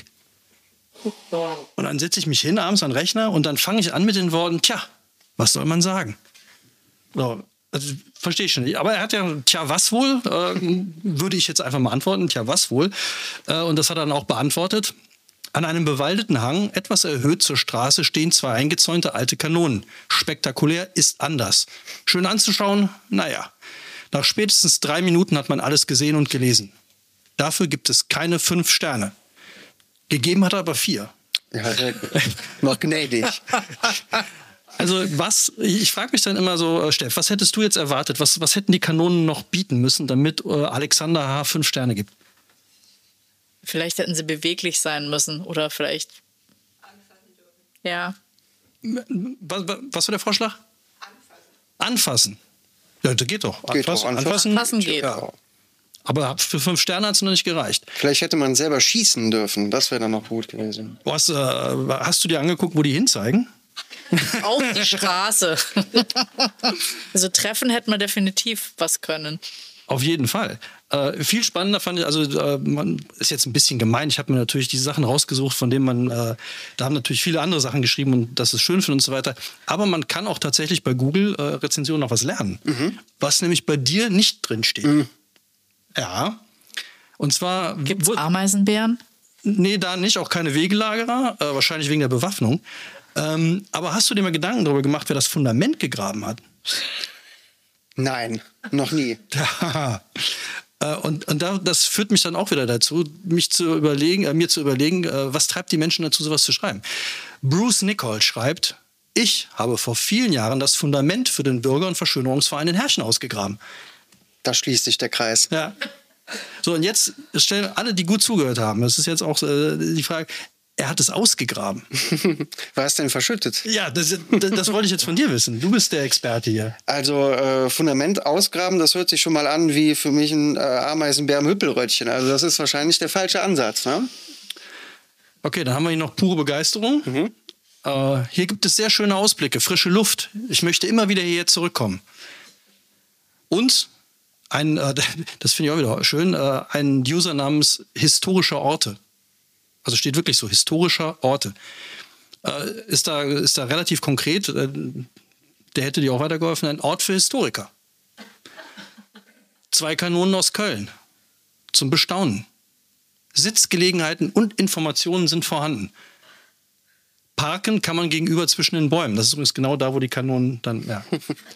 Und dann setze ich mich hin abends an den Rechner und dann fange ich an mit den Worten, tja, was soll man sagen? So, also, verstehe ich schon nicht. Aber er hat ja, tja, was wohl? Äh, würde ich jetzt einfach mal antworten, tja, was wohl? Äh, und das hat er dann auch beantwortet. An einem bewaldeten Hang, etwas erhöht zur Straße, stehen zwei eingezäunte alte Kanonen. Spektakulär ist anders. Schön anzuschauen? Naja. Nach spätestens drei Minuten hat man alles gesehen und gelesen. Dafür gibt es keine fünf Sterne. Gegeben hat er aber vier. Ja, sehr gut. Noch gnädig. Also was, ich frage mich dann immer so, äh, Steff, was hättest du jetzt erwartet? Was, was hätten die Kanonen noch bieten müssen, damit äh, Alexander H. fünf Sterne gibt? Vielleicht hätten sie beweglich sein müssen oder vielleicht. Ja. Was, was war der Vorschlag? Anfassen. Ja, das geht doch. Geht doch, anfassen. Anfassen geht. Ja. Aber für fünf Sterne hat es noch nicht gereicht. Vielleicht hätte man selber schießen dürfen. Das wäre dann noch gut gewesen. Du hast, äh, hast du dir angeguckt, wo die hinzeigen? Auf die Straße. Also treffen hätten wir definitiv was können. Auf jeden Fall. Äh, viel spannender fand ich, also äh, man ist jetzt ein bisschen gemein, ich habe mir natürlich die Sachen rausgesucht, von denen man, äh, da haben natürlich viele andere Sachen geschrieben und das ist schön für uns und so weiter. Aber man kann auch tatsächlich bei Google äh, Rezensionen noch was lernen. Mhm. Was nämlich bei dir nicht drin steht. Mhm. Ja. Und zwar. Gibt es wo- Ameisenbären? Nee, da nicht, auch keine Wegelagerer, äh, wahrscheinlich wegen der Bewaffnung. Ähm, aber hast du dir mal Gedanken darüber gemacht, wer das Fundament gegraben hat? Nein, noch nie. Ja. Äh, Und, und da, das führt mich dann auch wieder dazu, mich zu überlegen, äh, mir zu überlegen, äh, was treibt die Menschen dazu, sowas zu schreiben. Bruce Nichol schreibt, ich habe vor vielen Jahren das Fundament für den Bürger- und Verschönerungsverein in Herrchen ausgegraben. Da schließt sich der Kreis. Ja. So, und jetzt stellen alle, die gut zugehört haben, das ist jetzt auch äh, die Frage, er hat es ausgegraben. War es denn verschüttet? Ja, das, das, das wollte ich jetzt von dir wissen. Du bist der Experte hier. Also äh, Fundament ausgraben, das hört sich schon mal an wie für mich ein äh, Ameisenbär im Hüppelröttchen. Also das ist wahrscheinlich der falsche Ansatz. Ne? Okay, dann haben wir hier noch pure Begeisterung. Mhm. Äh, hier gibt es sehr schöne Ausblicke, frische Luft. Ich möchte immer wieder hierher zurückkommen. Und ein, äh, das finde ich auch wieder schön, äh, ein User namens historischer Orte. Also steht wirklich so, historischer Orte. Äh, ist, da, ist da relativ konkret, äh, der hätte dir auch weitergeholfen, ein Ort für Historiker. Zwei Kanonen aus Köln. Zum Bestaunen. Sitzgelegenheiten und Informationen sind vorhanden. Parken kann man gegenüber zwischen den Bäumen. Das ist übrigens genau da, wo die Kanonen dann, ja.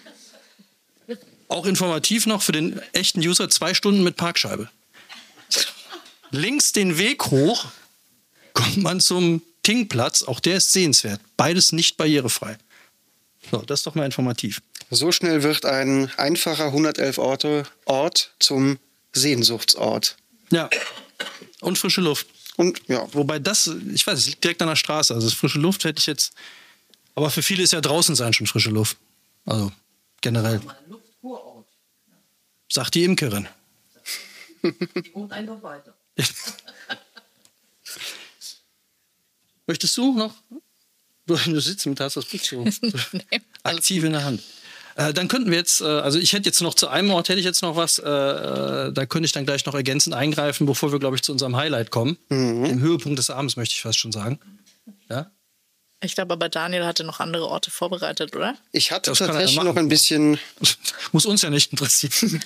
Auch informativ noch für den echten User, zwei Stunden mit Parkscheibe. Links den Weg hoch kommt man zum Tingplatz. Auch der ist sehenswert. Beides nicht barrierefrei. So, das ist doch mal informativ. So schnell wird ein einfacher hundertelf Orte Ort zum Sehnsuchtsort. Ja, und frische Luft. Und ja, Wobei das, ich weiß, es liegt direkt an der Straße. Also frische Luft hätte ich jetzt. Aber für viele ist ja draußen sein schon frische Luft. Also generell. Mal ein Luftkurort. Sagt die Imkerin. Die wohnt einfach weiter. Möchtest du noch? Du, du sitzt mit, hast das Buch so aktiv in der Hand. Äh, dann könnten wir jetzt, äh, also ich hätte jetzt noch zu einem Ort, hätte ich jetzt noch was, äh, äh, da könnte ich dann gleich noch ergänzend eingreifen, bevor wir, glaube ich, zu unserem Highlight kommen. Mhm. Dem Höhepunkt des Abends, möchte ich fast schon sagen. Ja? Ich glaube aber, Daniel hatte noch andere Orte vorbereitet, oder? ich hatte Das kann er tatsächlich ja noch ein bisschen. Muss uns ja nicht interessieren.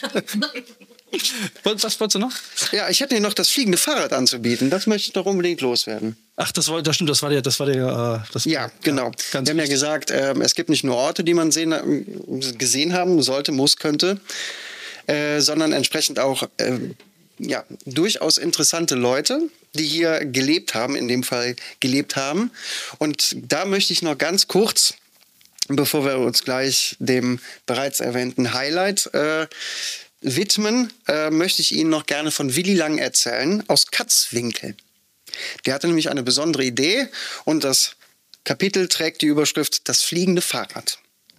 Was wolltest du noch? Ja, ich hätte dir noch das fliegende Fahrrad anzubieten. Das möchte ich noch unbedingt loswerden. Ach, das war, das stimmt, das war der, das war der, äh, das, Ja, genau. ganz Wir haben ja gesagt, ähm, es gibt nicht nur Orte, die man sehen, äh, gesehen haben sollte, muss, könnte, äh, sondern entsprechend auch äh, ja, durchaus interessante Leute, die hier gelebt haben, in dem Fall gelebt haben. Und da möchte ich noch ganz kurz, bevor wir uns gleich dem bereits erwähnten Highlight äh, widmen, äh, möchte ich Ihnen noch gerne von Willi Lang erzählen aus Katzwinkel. Der hatte nämlich eine besondere Idee und das Kapitel trägt die Überschrift Das fliegende Fahrrad.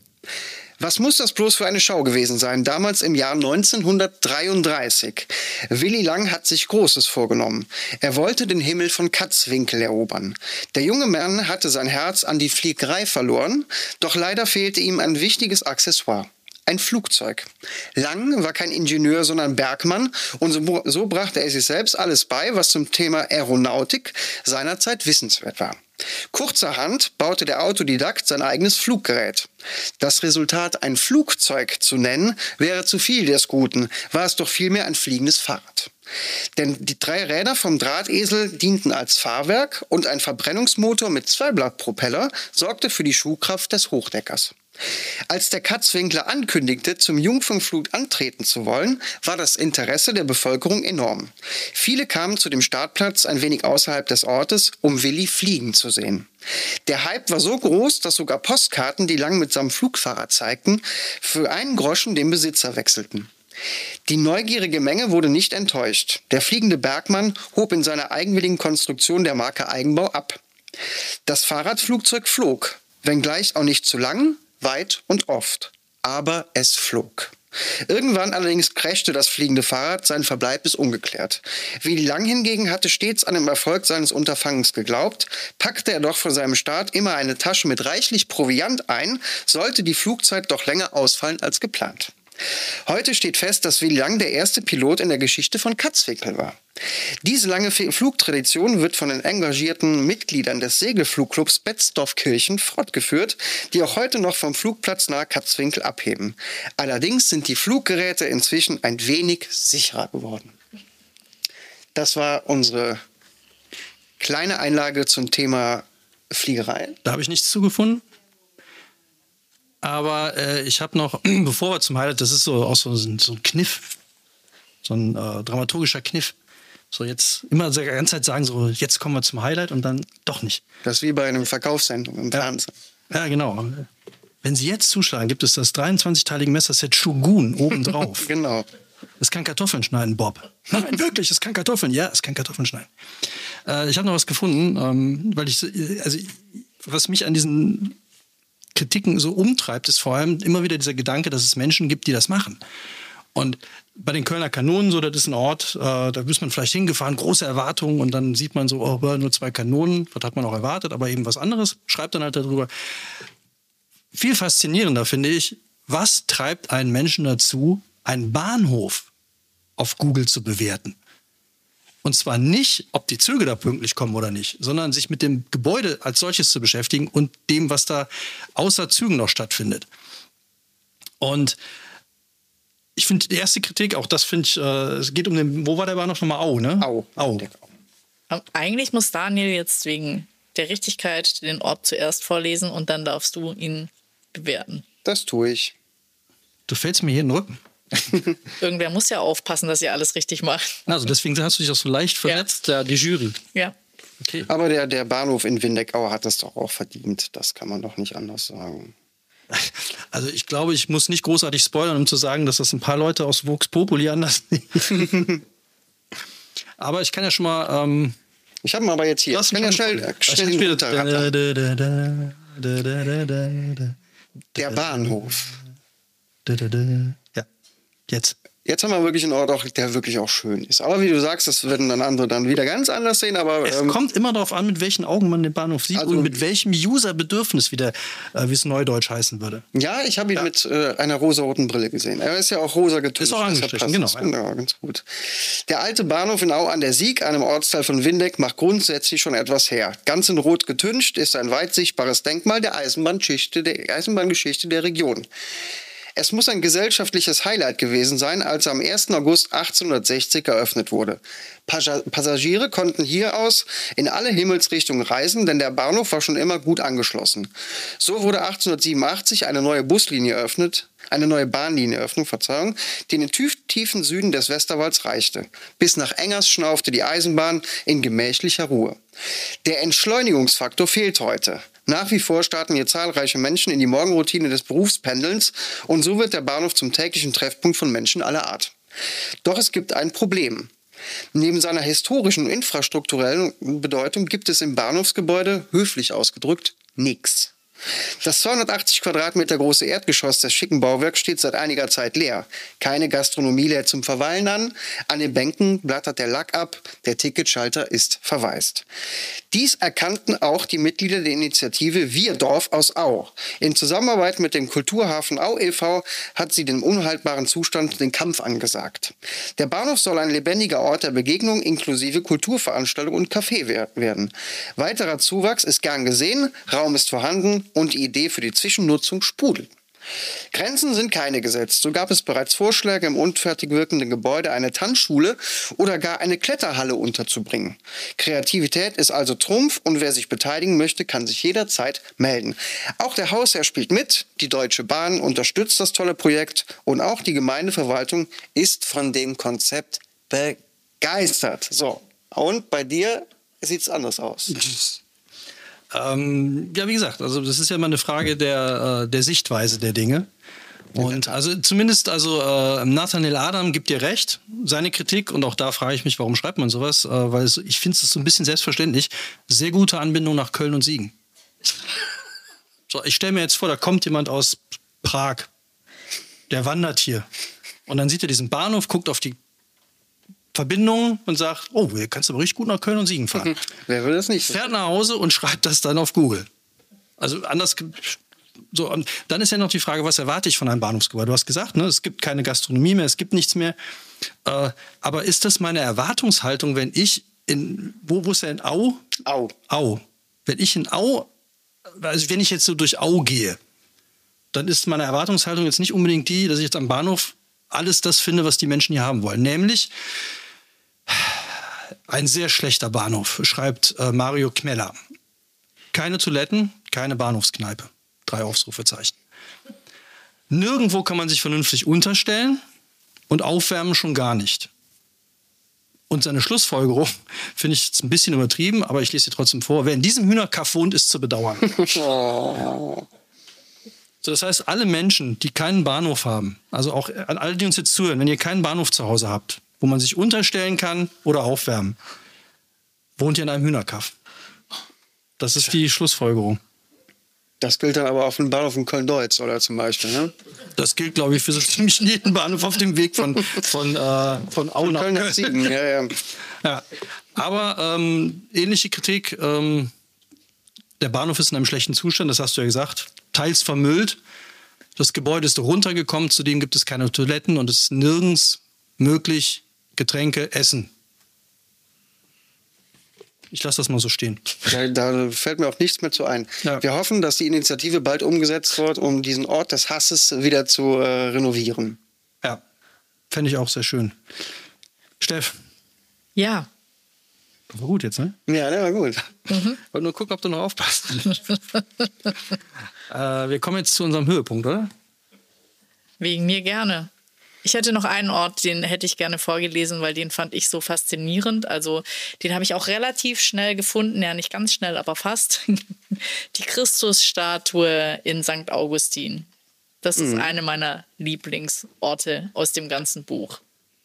Was muss das bloß für eine Schau gewesen sein, damals im Jahr neunzehnhundertdreiunddreißig? Willi Lang hat sich Großes vorgenommen. Er wollte den Himmel von Katzwinkel erobern. Der junge Mann hatte sein Herz an die Fliegerei verloren, doch leider fehlte ihm ein wichtiges Accessoire. Ein Flugzeug. Lang war kein Ingenieur, sondern Bergmann und so, so brachte er sich selbst alles bei, was zum Thema Aeronautik seinerzeit wissenswert war. Kurzerhand baute der Autodidakt sein eigenes Fluggerät. Das Resultat, ein Flugzeug zu nennen, wäre zu viel des Guten, war es doch vielmehr ein fliegendes Fahrrad. Denn die drei Räder vom Drahtesel dienten als Fahrwerk und ein Verbrennungsmotor mit Zweiblattpropeller sorgte für die Schwungkraft des Hochdeckers. Als der Katzwinkler ankündigte, zum Jungfernflug antreten zu wollen, war das Interesse der Bevölkerung enorm. Viele kamen zu dem Startplatz ein wenig außerhalb des Ortes, um Willi fliegen zu sehen. Der Hype war so groß, dass sogar Postkarten, die Lang mit seinem Flugfahrrad zeigten, für einen Groschen den Besitzer wechselten. Die neugierige Menge wurde nicht enttäuscht. Der fliegende Bergmann hob in seiner eigenwilligen Konstruktion der Marke Eigenbau ab. Das Fahrradflugzeug flog, wenngleich auch nicht zu lang, weit und oft. Aber es flog. Irgendwann allerdings crashte das fliegende Fahrrad, sein Verbleib ist ungeklärt. Willi Lang hingegen hatte stets an den Erfolg seines Unterfangens geglaubt, packte er doch vor seinem Start immer eine Tasche mit reichlich Proviant ein, sollte die Flugzeit doch länger ausfallen als geplant. Heute steht fest, dass Willi Lang der erste Pilot in der Geschichte von Katzwinkel war. Diese lange Flugtradition wird von den engagierten Mitgliedern des Segelflugclubs Betzdorfkirchen fortgeführt, die auch heute noch vom Flugplatz nahe Katzwinkel abheben. Allerdings sind die Fluggeräte inzwischen ein wenig sicherer geworden. Das war unsere kleine Einlage zum Thema Fliegerei. Da habe ich nichts zugefunden. Aber äh, ich habe noch, bevor wir zum Highlight, das ist so auch so, so ein Kniff, so ein äh, dramaturgischer Kniff. So jetzt immer die ganze Zeit sagen, so jetzt kommen wir zum Highlight und dann doch nicht. Das ist wie bei einem Verkaufssendung im Fernsehen. Ja, genau. Wenn Sie jetzt zuschlagen, gibt es das dreiundzwanzigteilige Messerset Shogun obendrauf. Genau. Es kann Kartoffeln schneiden, Bob. Nein, wirklich, es kann Kartoffeln. Ja, es kann Kartoffeln schneiden. Äh, ich habe noch was gefunden, ähm, weil ich, also was mich an diesen Kritiken so umtreibt, ist vor allem immer wieder dieser Gedanke, dass es Menschen gibt, die das machen. Und bei den Kölner Kanonen, so, das ist ein Ort, äh, da ist man vielleicht hingefahren, große Erwartungen und dann sieht man so, oh, nur zwei Kanonen, das hat man auch erwartet, aber eben was anderes, schreibt dann halt darüber. Viel faszinierender finde ich, was treibt einen Menschen dazu, einen Bahnhof auf Google zu bewerten? Und zwar nicht, ob die Züge da pünktlich kommen oder nicht, sondern sich mit dem Gebäude als solches zu beschäftigen und dem, was da außer Zügen noch stattfindet. Und ich finde, die erste Kritik, auch das finde ich, äh, es geht um den, wo war der Bahnhof nochmal? Au, ne? Au. Au. Eigentlich muss Daniel jetzt wegen der Richtigkeit den Ort zuerst vorlesen und dann darfst du ihn bewerten. Das tue ich. Du fällst mir hier in den Rücken. Irgendwer muss ja aufpassen, dass ihr alles richtig macht. Also deswegen hast du dich auch so leicht verletzt, ja. die Jury. Ja. Okay. Aber der, der Bahnhof in Windeckau hat das doch auch verdient. Das kann man doch nicht anders sagen. Also ich glaube, ich muss nicht großartig spoilern, um zu sagen, dass das ein paar Leute aus Vox Populi anders sehen. Aber ich kann ja schon mal... Ähm, ich habe ihn aber jetzt hier. Ich kann ja schnell, schnell den runterrattern. Der Bahnhof. Ja, jetzt. Jetzt haben wir wirklich einen Ort, auch, der wirklich auch schön ist. Aber wie du sagst, das werden dann andere dann wieder ganz anders sehen. Aber Es ähm, kommt immer darauf an, mit welchen Augen man den Bahnhof sieht Also- und mit welchem Userbedürfnis, wie, der, äh, wie es neudeutsch heißen würde. ja, ich habe ihn mit äh, einer rosaroten Brille gesehen. Er ist ja auch rosa getüncht. Ist auch deshalb angestrichen, passt genau, das. ja. Genau, ganz gut. Der alte Bahnhof in Au an der Sieg, einem Ortsteil von Windeck, macht grundsätzlich schon etwas her. Ganz in Rot getüncht ist ein weit sichtbares Denkmal der Eisenbahngeschichte der, Eisenbahngeschichte der Region. Es muss ein gesellschaftliches Highlight gewesen sein, als er am ersten August achtzehnhundertsechzig eröffnet wurde. Passa- Passagiere konnten hier aus in alle Himmelsrichtungen reisen, denn der Bahnhof war schon immer gut angeschlossen. So wurde achtzehnhundertsiebenundachtzig eine neue Buslinie eröffnet, eine neue Bahnlinie Eröffnung, Verzeihung, die in den tief, tiefen Süden des Westerwalds reichte. Bis nach Engers schnaufte die Eisenbahn in gemächlicher Ruhe. Der Entschleunigungsfaktor fehlt heute. Nach wie vor starten hier zahlreiche Menschen in die Morgenroutine des Berufspendelns und so wird der Bahnhof zum täglichen Treffpunkt von Menschen aller Art. Doch es gibt ein Problem. Neben seiner historischen und infrastrukturellen Bedeutung gibt es im Bahnhofsgebäude, höflich ausgedrückt, nichts. Das zweihundertachtzig Quadratmeter große Erdgeschoss des schicken Bauwerks steht seit einiger Zeit leer. Keine Gastronomie lädt zum Verweilen an. An den Bänken blattert der Lack ab. Der Ticketschalter ist verwaist. Dies erkannten auch die Mitglieder der Initiative Wir Dorf aus Au. In Zusammenarbeit mit dem Kulturhafen Au e V hat sie dem unhaltbaren Zustand den Kampf angesagt. Der Bahnhof soll ein lebendiger Ort der Begegnung inklusive Kulturveranstaltungen und Café wer- werden. Weiterer Zuwachs ist gern gesehen, Raum ist vorhanden und die Idee für die Zwischennutzung sprudelt. Grenzen sind keine gesetzt. So gab es bereits Vorschläge, im unfertig wirkenden Gebäude eine Tanzschule oder gar eine Kletterhalle unterzubringen. Kreativität ist also Trumpf und wer sich beteiligen möchte, kann sich jederzeit melden. Auch der Hausherr spielt mit, die Deutsche Bahn unterstützt das tolle Projekt und auch die Gemeindeverwaltung ist von dem Konzept begeistert. So, und bei dir sieht es anders aus. Ähm, ja, wie gesagt, also das ist ja immer eine Frage der, äh, der Sichtweise der Dinge. Und also zumindest, also äh, Nathaniel Adam gibt dir recht, seine Kritik, und auch da frage ich mich, warum schreibt man sowas? Äh, weil es, ich finde es so ein bisschen selbstverständlich. Sehr gute Anbindung nach Köln und Siegen. So, ich stelle mir jetzt vor, da kommt jemand aus Prag, der wandert hier. Und dann sieht er diesen Bahnhof, guckt auf die Verbindung und sagt, oh, hier kannst du aber richtig gut nach Köln und Siegen fahren. Wer will das nicht? Fährt nach Hause und schreibt das dann auf Google. Also anders. So, und dann ist ja noch die Frage, was erwarte ich von einem Bahnhofsgebäude? Du hast gesagt, ne, es gibt keine Gastronomie mehr, es gibt nichts mehr. Äh, aber ist das meine Erwartungshaltung, wenn ich in, wo, wo ist der in Au? Au. Au. Wenn ich in Au, also wenn ich jetzt so durch Au gehe, dann ist meine Erwartungshaltung jetzt nicht unbedingt die, dass ich jetzt am Bahnhof alles das finde, was die Menschen hier haben wollen. Nämlich ein sehr schlechter Bahnhof, schreibt äh, Mario Kmeller. Keine Toiletten, keine Bahnhofskneipe. Drei Ausrufezeichen. Nirgendwo kann man sich vernünftig unterstellen und aufwärmen schon gar nicht. Und seine Schlussfolgerung finde ich jetzt ein bisschen übertrieben, aber ich lese sie trotzdem vor. Wer in diesem Hühnerkaff wohnt, ist zu bedauern. So, das heißt, alle Menschen, die keinen Bahnhof haben, also auch an alle, die uns jetzt zuhören, wenn ihr keinen Bahnhof zu Hause habt, wo man sich unterstellen kann oder aufwärmen, wohnt ihr in einem Hühnerkaff. Das ist die Schlussfolgerung. Das gilt dann aber auf dem Bahnhof in Köln-Deutz, oder zum Beispiel, ne? Das gilt, glaube ich, für so ziemlich jeden Bahnhof auf dem Weg von, von, äh, von Au nach Köln nach Köln. Siegen, ja, ja. Ja. Aber ähm, ähnliche Kritik, ähm, der Bahnhof ist in einem schlechten Zustand, das hast du ja gesagt, teils vermüllt. Das Gebäude ist runtergekommen, zudem gibt es keine Toiletten und es ist nirgends möglich, Getränke, Essen. Ich lasse das mal so stehen. Da, da fällt mir auch nichts mehr zu ein. Ja. Wir hoffen, dass die Initiative bald umgesetzt wird, um diesen Ort des Hasses wieder zu äh, renovieren. Ja, fände ich auch sehr schön. Steff, Ja, Das war gut jetzt, ne? Ja, der war gut. Mhm. Wollte nur gucken, ob du noch aufpasst. äh, wir kommen jetzt zu unserem Höhepunkt, oder? Wegen mir gerne. Ich hätte noch einen Ort, den hätte ich gerne vorgelesen, weil den fand ich so faszinierend. Also den habe ich auch relativ schnell gefunden. Ja, nicht ganz schnell, aber fast. Die Christusstatue in Sankt Augustin. Das ist mhm. eine meiner Lieblingsorte aus dem ganzen Buch.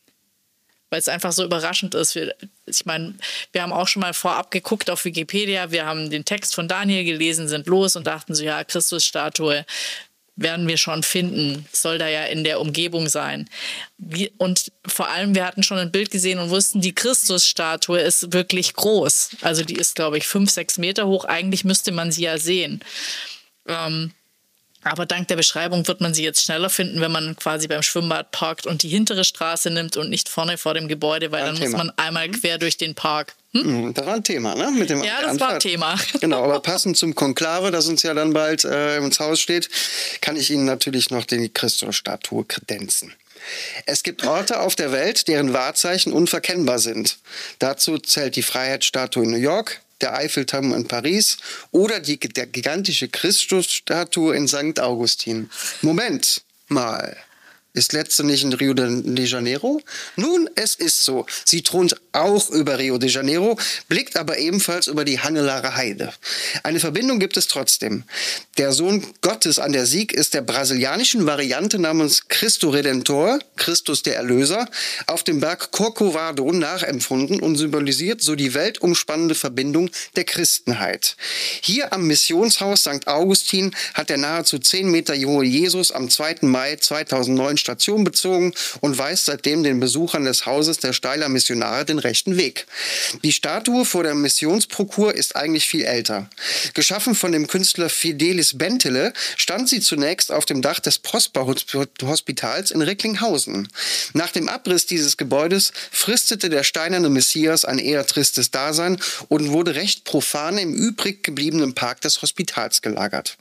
Weil es einfach so überraschend ist. Wir, ich meine, wir haben auch schon mal vorab geguckt auf Wikipedia. Wir haben den Text von Daniel gelesen, sind los und dachten so, ja, Christusstatue werden wir schon finden. Soll da ja in der Umgebung sein. Wie, und vor allem, wir hatten schon ein Bild gesehen und wussten, die Christusstatue ist wirklich groß. Also die ist, glaube ich, fünf, sechs Meter hoch. Eigentlich müsste man sie ja sehen. Ähm, aber dank der Beschreibung wird man sie jetzt schneller finden, wenn man quasi beim Schwimmbad parkt und die hintere Straße nimmt und nicht vorne vor dem Gebäude, weil dann Thema. muss man einmal quer durch den Park. Hm? Das war ein Thema, ne? Mit dem ja, das Anfahrt. war ein Thema. Genau, aber passend zum Konklave, das uns ja dann bald äh, ins Haus steht, kann ich Ihnen natürlich noch die Christusstatue kredenzen. Es gibt Orte auf der Welt, deren Wahrzeichen unverkennbar sind. Dazu zählt die Freiheitsstatue in New York, der Eiffelturm in Paris oder die der gigantische Christusstatue in Sankt Augustin. Moment mal. Ist letzte nicht in Rio de Janeiro? Nun, es ist so. Sie thront auch über Rio de Janeiro, blickt aber ebenfalls über die Hangelarer Heide. Eine Verbindung gibt es trotzdem. Der Sohn Gottes an der Sieg ist der brasilianischen Variante namens Cristo Redentor, Christus der Erlöser, auf dem Berg Corcovado nachempfunden und symbolisiert so die weltumspannende Verbindung der Christenheit. Hier am Missionshaus Sankt Augustin hat der nahezu zehn Meter hohe Jesus am zweiten Mai zweitausendneun Station bezogen und weist seitdem den Besuchern des Hauses der Steiler Missionare den rechten Weg. Die Statue vor der Missionsprokur ist eigentlich viel älter. Geschaffen von dem Künstler Fidelis Bentele stand sie zunächst auf dem Dach des Prosper-Hospitals in Recklinghausen. Nach dem Abriss dieses Gebäudes fristete der steinerne Messias ein eher tristes Dasein und wurde recht profan im übrig gebliebenen Park des Hospitals gelagert.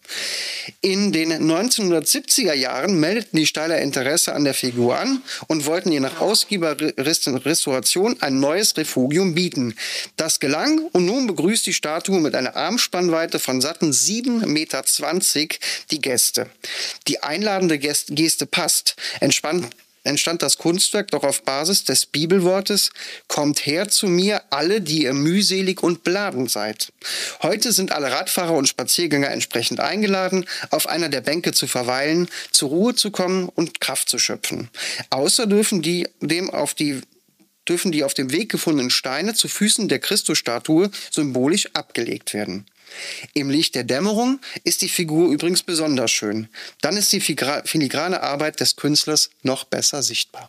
In den neunzehnhundertsiebziger Jahren meldeten die Steiler Interesse an der Figur an und wollten ihr nach ausgiebiger Restauration ein neues Refugium bieten. Das gelang und nun begrüßt die Statue mit einer Armspannweite von satten sieben Meter zwanzig die Gäste. Die einladende Geste passt. Entspannt entstand das Kunstwerk doch auf Basis des Bibelwortes: Kommt her zu mir, alle, die ihr mühselig und beladen seid. Heute sind alle Radfahrer und Spaziergänger entsprechend eingeladen, auf einer der Bänke zu verweilen, zur Ruhe zu kommen und Kraft zu schöpfen. Außer dürfen die dem auf die dürfen die auf dem Weg gefundenen Steine zu Füßen der Christusstatue symbolisch abgelegt werden. Im Licht der Dämmerung ist die Figur übrigens besonders schön. Dann ist die filigrane Arbeit des Künstlers noch besser sichtbar.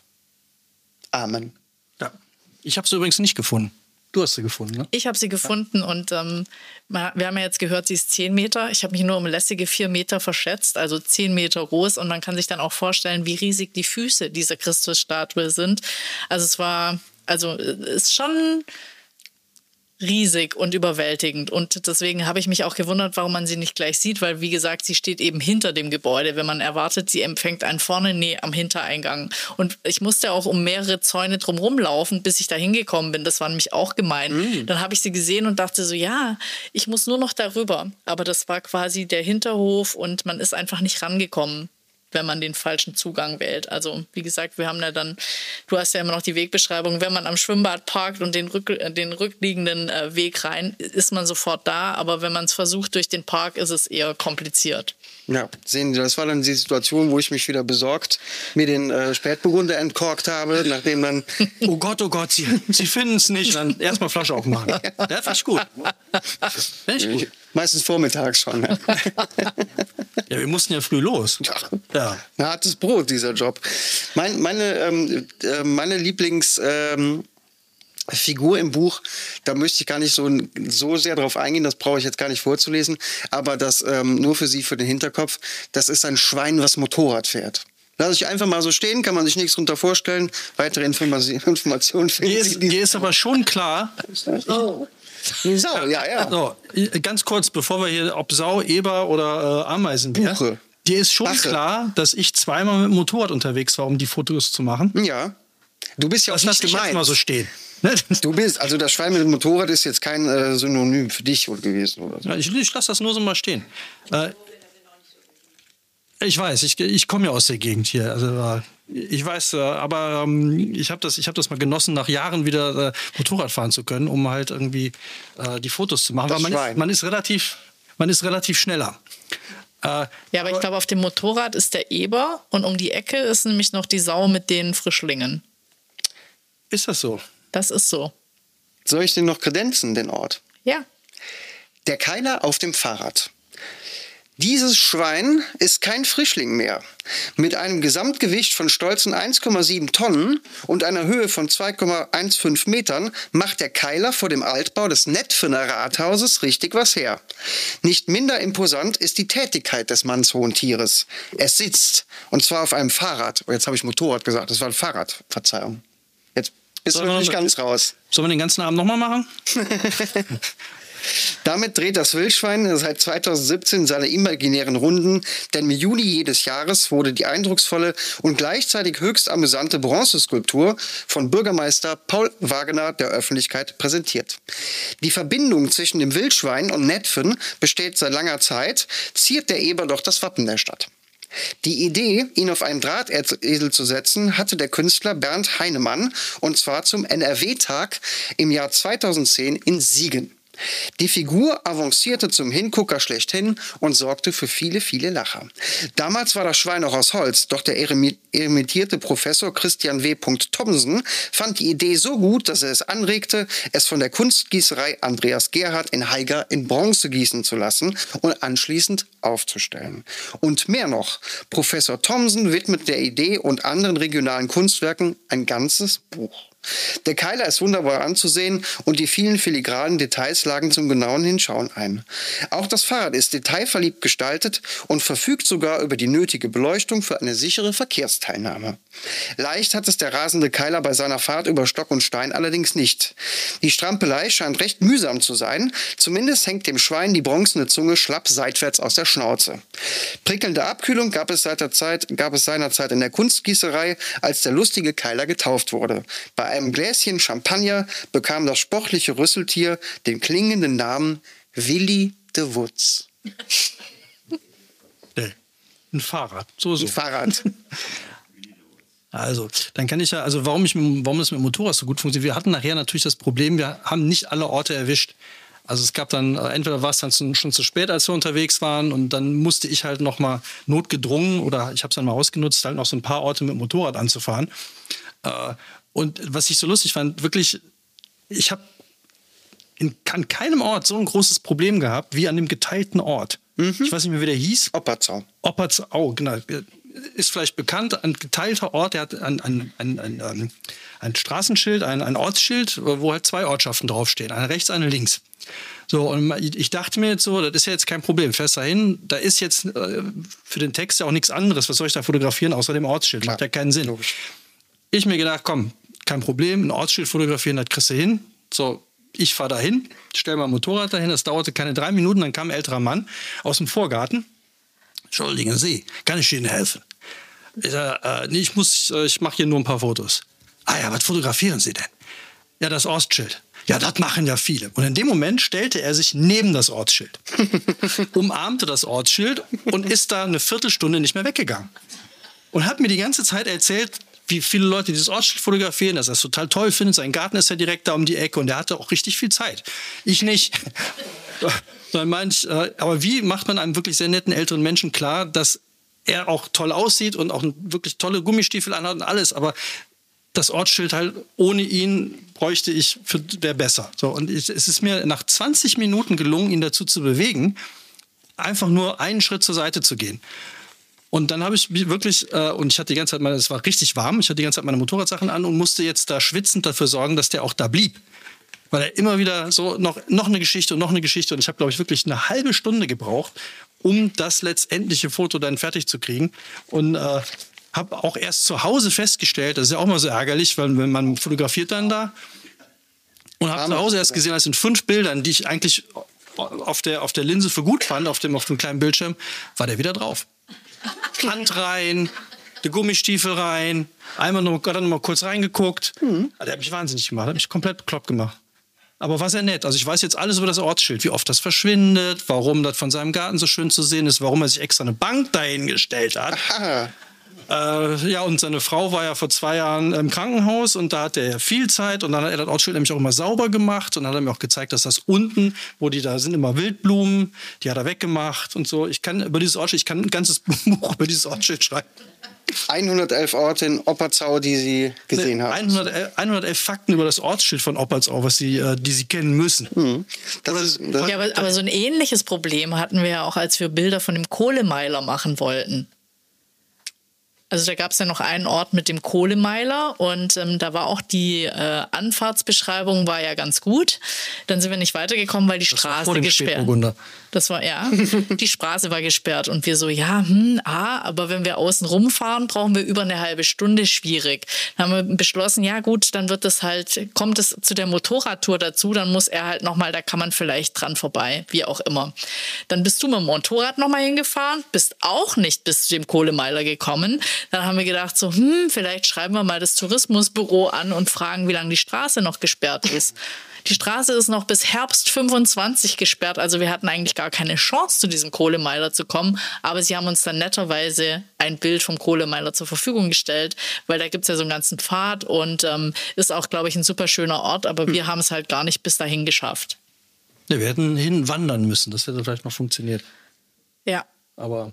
Amen. Ja. Ich habe sie übrigens nicht gefunden. Du hast sie gefunden, ne? Ich habe sie gefunden und ähm, wir haben ja jetzt gehört, sie ist zehn Meter. Ich habe mich nur um lässige vier Meter verschätzt, also zehn Meter groß. Und man kann sich dann auch vorstellen, wie riesig die Füße dieser Christusstatue sind. Also es war, also es ist schon riesig und überwältigend. Und deswegen habe ich mich auch gewundert, warum man sie nicht gleich sieht, weil, wie gesagt, sie steht eben hinter dem Gebäude. Wenn man erwartet, sie empfängt einen vorne, nee, am Hintereingang. Und ich musste auch um mehrere Zäune drumherum laufen, bis ich da hingekommen bin. Das war nämlich auch gemein. Mm. Dann habe ich sie gesehen und dachte so, ja, ich muss nur noch darüber. Aber das war quasi der Hinterhof und man ist einfach nicht rangekommen, wenn man den falschen Zugang wählt. Also wie gesagt, wir haben ja dann, du hast ja immer noch die Wegbeschreibung, wenn man am Schwimmbad parkt und den, rück, den rückliegenden äh, Weg rein, ist man sofort da, aber wenn man es versucht durch den Park, ist es eher kompliziert. Ja, sehen Sie, das war dann die Situation, wo ich mich wieder besorgt mir den äh, Spätburgunder entkorkt habe, nachdem dann... oh Gott, oh Gott, Sie, Sie finden es nicht. Dann erstmal Flasche aufmachen. Ja, ja finde ich gut. Find ich gut. Meistens vormittags schon. Ja. Ja, wir mussten ja früh los. Ja. Ja. Ein hartes Brot, dieser Job. Mein, meine, ähm, äh, meine Lieblings... Ähm, Figur im Buch, da möchte ich gar nicht so, so sehr drauf eingehen, das brauche ich jetzt gar nicht vorzulesen, aber das ähm, nur für Sie, für den Hinterkopf, das ist ein Schwein, was Motorrad fährt. Lass ich einfach mal so stehen, kann man sich nichts drunter vorstellen. Weitere Informationen finden Hier ist, hier ist aber schon klar... Oh. Sau, ja, ja. So, ganz kurz, bevor wir hier, ob Sau, Eber oder äh, Ameisenbär, Buche. Dir ist schon Bache. Klar, dass ich zweimal mit dem Motorrad unterwegs war, um die Fotos zu machen. Ja. Du bist ja auch Das nicht lasse ich jetzt gemeint. mal so stehen. Ne? Du bist, also das Schwein mit dem Motorrad ist jetzt kein äh, Synonym für dich gewesen oder so. Ja, ich ich lasse das nur so mal stehen. Äh, ich weiß, ich, ich komme ja aus der Gegend hier. Also, äh, ich weiß, äh, aber ähm, ich habe das, ich hab das mal genossen, nach Jahren wieder äh, Motorrad fahren zu können, um halt irgendwie äh, die Fotos zu machen. Das Weil man Schwein. ist, man, ist relativ, man ist relativ schneller. Äh, Ja, aber ich glaube, auf dem Motorrad ist der Eber und um die Ecke ist nämlich noch die Sau mit den Frischlingen. ist das so? Das ist so. Soll ich den noch kredenzen, den Ort? Ja. Der Keiler auf dem Fahrrad. Dieses Schwein ist kein Frischling mehr. Mit einem Gesamtgewicht von stolzen eins Komma sieben Tonnen und einer Höhe von zwei Komma fünfzehn Metern macht der Keiler vor dem Altbau des Netphener Rathauses richtig was her. Nicht minder imposant ist die Tätigkeit des mannshohen Tieres. Es sitzt, und zwar auf einem Fahrrad. Oh, jetzt habe ich Motorrad gesagt, das war ein Fahrrad. Verzeihung. Jetzt bist du Sollen wir noch nicht noch- ganz raus. Sollen wir den ganzen Abend nochmal machen? Damit dreht das Wildschwein seit zweitausendsiebzehn seine imaginären Runden, denn im Juli jedes Jahres wurde die eindrucksvolle und gleichzeitig höchst amüsante Bronzeskulptur von Bürgermeister Paul Wagener der Öffentlichkeit präsentiert. Die Verbindung zwischen dem Wildschwein und Netphen besteht seit langer Zeit, ziert der Eber doch das Wappen der Stadt. Die Idee, ihn auf einen Drahtesel zu setzen, hatte der Künstler Bernd Heinemann, und zwar zum N R W-Tag im Jahr zweitausendzehn in Siegen. Die Figur avancierte zum Hingucker schlechthin und sorgte für viele, viele Lacher. Damals war das Schwein noch aus Holz, doch der emeritierte Professor Christian W. Thomsen fand die Idee so gut, dass er es anregte, es von der Kunstgießerei Andreas Gerhardt in Haiger in Bronze gießen zu lassen und anschließend aufzustellen. Und mehr noch, Professor Thomsen widmet der Idee und anderen regionalen Kunstwerken ein ganzes Buch. Der Keiler ist wunderbar anzusehen und die vielen filigranen Details lagen zum genauen Hinschauen ein. Auch das Fahrrad ist detailverliebt gestaltet und verfügt sogar über die nötige Beleuchtung für eine sichere Verkehrsteilnahme. Leicht hat es der rasende Keiler bei seiner Fahrt über Stock und Stein allerdings nicht. Die Strampelei scheint recht mühsam zu sein, zumindest hängt dem Schwein die bronzene Zunge schlapp seitwärts aus der Schnauze. Prickelnde Abkühlung gab es, seit der Zeit, gab es seinerzeit in der Kunstgießerei, als der lustige Keiler getauft wurde. Bei einem Gläschen Champagner bekam das sportliche Rüsseltier den klingenden Namen Willy de Woods. Nee. Ein Fahrrad. So, so. Ein Fahrrad. Also, dann kann ich ja, also warum, ich, warum es mit dem Motorrad so gut funktioniert. Wir hatten nachher natürlich das Problem, wir haben nicht alle Orte erwischt. Also es gab dann, entweder war es dann schon zu spät, als wir unterwegs waren, und dann musste ich halt noch mal notgedrungen, oder ich habe es dann mal ausgenutzt, halt noch so ein paar Orte mit dem Motorrad anzufahren. Äh, und was ich so lustig fand, wirklich, ich habe in, an keinem Ort so ein großes Problem gehabt wie an dem geteilten Ort. Mhm. Ich weiß nicht mehr, wie der hieß. Opperzau. Opperzau, genau. Ist vielleicht bekannt, ein geteilter Ort, der hat ein, ein, ein, ein, ein, ein Straßenschild, ein, ein Ortsschild, wo halt zwei Ortschaften draufstehen, eine rechts, eine links. So, und ich dachte mir jetzt so, das ist ja jetzt kein Problem, fährst dahin, da ist jetzt äh, für den Text ja auch nichts anderes, was soll ich da fotografieren, außer dem Ortsschild, Klar. macht ja keinen Sinn. Logisch. Ich mir gedacht, komm, kein Problem, ein Ortsschild fotografieren, das kriegst du hin. So, ich fahre dahin, stell mein Motorrad dahin, das dauerte keine drei Minuten, dann kam ein älterer Mann aus dem Vorgarten. Entschuldigen Sie, kann ich Ihnen helfen? Ich sag, äh, nee, ich muss, äh, ich mache hier nur ein paar Fotos. Ah ja, was fotografieren Sie denn? Ja, das Ortsschild. Ja, das machen ja viele. Und in dem Moment stellte er sich neben das Ortsschild, umarmte das Ortsschild und ist da eine Viertelstunde nicht mehr weggegangen. Und hat mir die ganze Zeit erzählt, wie viele Leute dieses Ortsschild fotografieren, dass er es total toll findet. Sein Garten ist ja direkt da um die Ecke und er hatte auch richtig viel Zeit. Ich nicht. Dann meinte ich, äh, aber wie macht man einem wirklich sehr netten älteren Menschen klar, dass er auch toll aussieht und auch wirklich tolle Gummistiefel anhat und alles, aber das Ortsschild halt ohne ihn bräuchte ich, wäre besser. So, und ich, es ist mir nach zwanzig Minuten gelungen, ihn dazu zu bewegen, einfach nur einen Schritt zur Seite zu gehen. Und dann habe ich wirklich, äh, und ich hatte die ganze Zeit, meine, es war richtig warm, ich hatte die ganze Zeit meine Motorradsachen an und musste jetzt da schwitzend dafür sorgen, dass der auch da blieb. Weil er immer wieder so noch, noch eine Geschichte und noch eine Geschichte, und ich habe, glaube ich, wirklich eine halbe Stunde gebraucht, um das letztendliche Foto dann fertig zu kriegen. Und äh, habe auch erst zu Hause festgestellt, das ist ja auch mal so ärgerlich, weil wenn man fotografiert dann da, und habe zu Hause erst gesehen, das sind fünf Bildern, die ich eigentlich auf der, auf der Linse für gut fand, auf dem, auf dem kleinen Bildschirm, war der wieder drauf. Hand rein, die Gummistiefel rein, einmal noch, dann noch mal kurz reingeguckt. Mhm. Der hat mich wahnsinnig gemacht, hat mich komplett bekloppt gemacht. Aber war sehr nett. Also ich weiß jetzt alles über das Ortsschild, wie oft das verschwindet, warum das von seinem Garten so schön zu sehen ist, warum er sich extra eine Bank dahingestellt hat. Aha. Äh, ja, und seine Frau war ja vor zwei Jahren im Krankenhaus und da hatte er viel Zeit und dann hat er das Ortsschild nämlich auch immer sauber gemacht und dann hat er mir auch gezeigt, dass das unten, wo die da sind, immer Wildblumen, die hat er weggemacht und so. Ich kann über dieses Ortsschild, ich kann ein ganzes Buch über dieses Ortsschild schreiben. hundertelf Orte in Opperzau, die Sie gesehen nee, haben. hundertelf Fakten über das Ortsschild von Opperzau, was Sie, äh, die Sie kennen müssen. Mhm. Das ist, das ja, aber, aber so ein ähnliches Problem hatten wir ja auch, als wir Bilder von dem Kohlemeiler machen wollten. Also da gab es ja noch einen Ort mit dem Kohlemeiler und ähm, da war auch die äh, Anfahrtsbeschreibung war ja ganz gut. Dann sind wir nicht weitergekommen, weil die das Straße war vor dem gesperrt. Spätburgunder. Das war, ja, die Straße war gesperrt und wir so, ja, hm, ah, aber wenn wir außen rumfahren, brauchen wir über eine halbe Stunde, schwierig. Dann haben wir beschlossen, ja gut, dann wird es halt, kommt es zu der Motorradtour dazu, dann muss er halt nochmal, da kann man vielleicht dran vorbei, wie auch immer. Dann bist du mit dem Motorrad nochmal hingefahren, bist auch nicht bis zu dem Kohlemeiler gekommen. Dann haben wir gedacht so, hm, vielleicht schreiben wir mal das Tourismusbüro an und fragen, wie lange die Straße noch gesperrt ist. Die Straße ist noch bis Herbst fünfundzwanzig gesperrt, also wir hatten eigentlich gar keine Chance, zu diesem Kohlemeiler zu kommen, aber sie haben uns dann netterweise ein Bild vom Kohlemeiler zur Verfügung gestellt, weil da gibt es ja so einen ganzen Pfad und ähm, ist auch, glaube ich, ein super schöner Ort, aber wir haben es halt gar nicht bis dahin geschafft. Ja, wir hätten hinwandern müssen, das hätte vielleicht noch funktioniert. Ja. Aber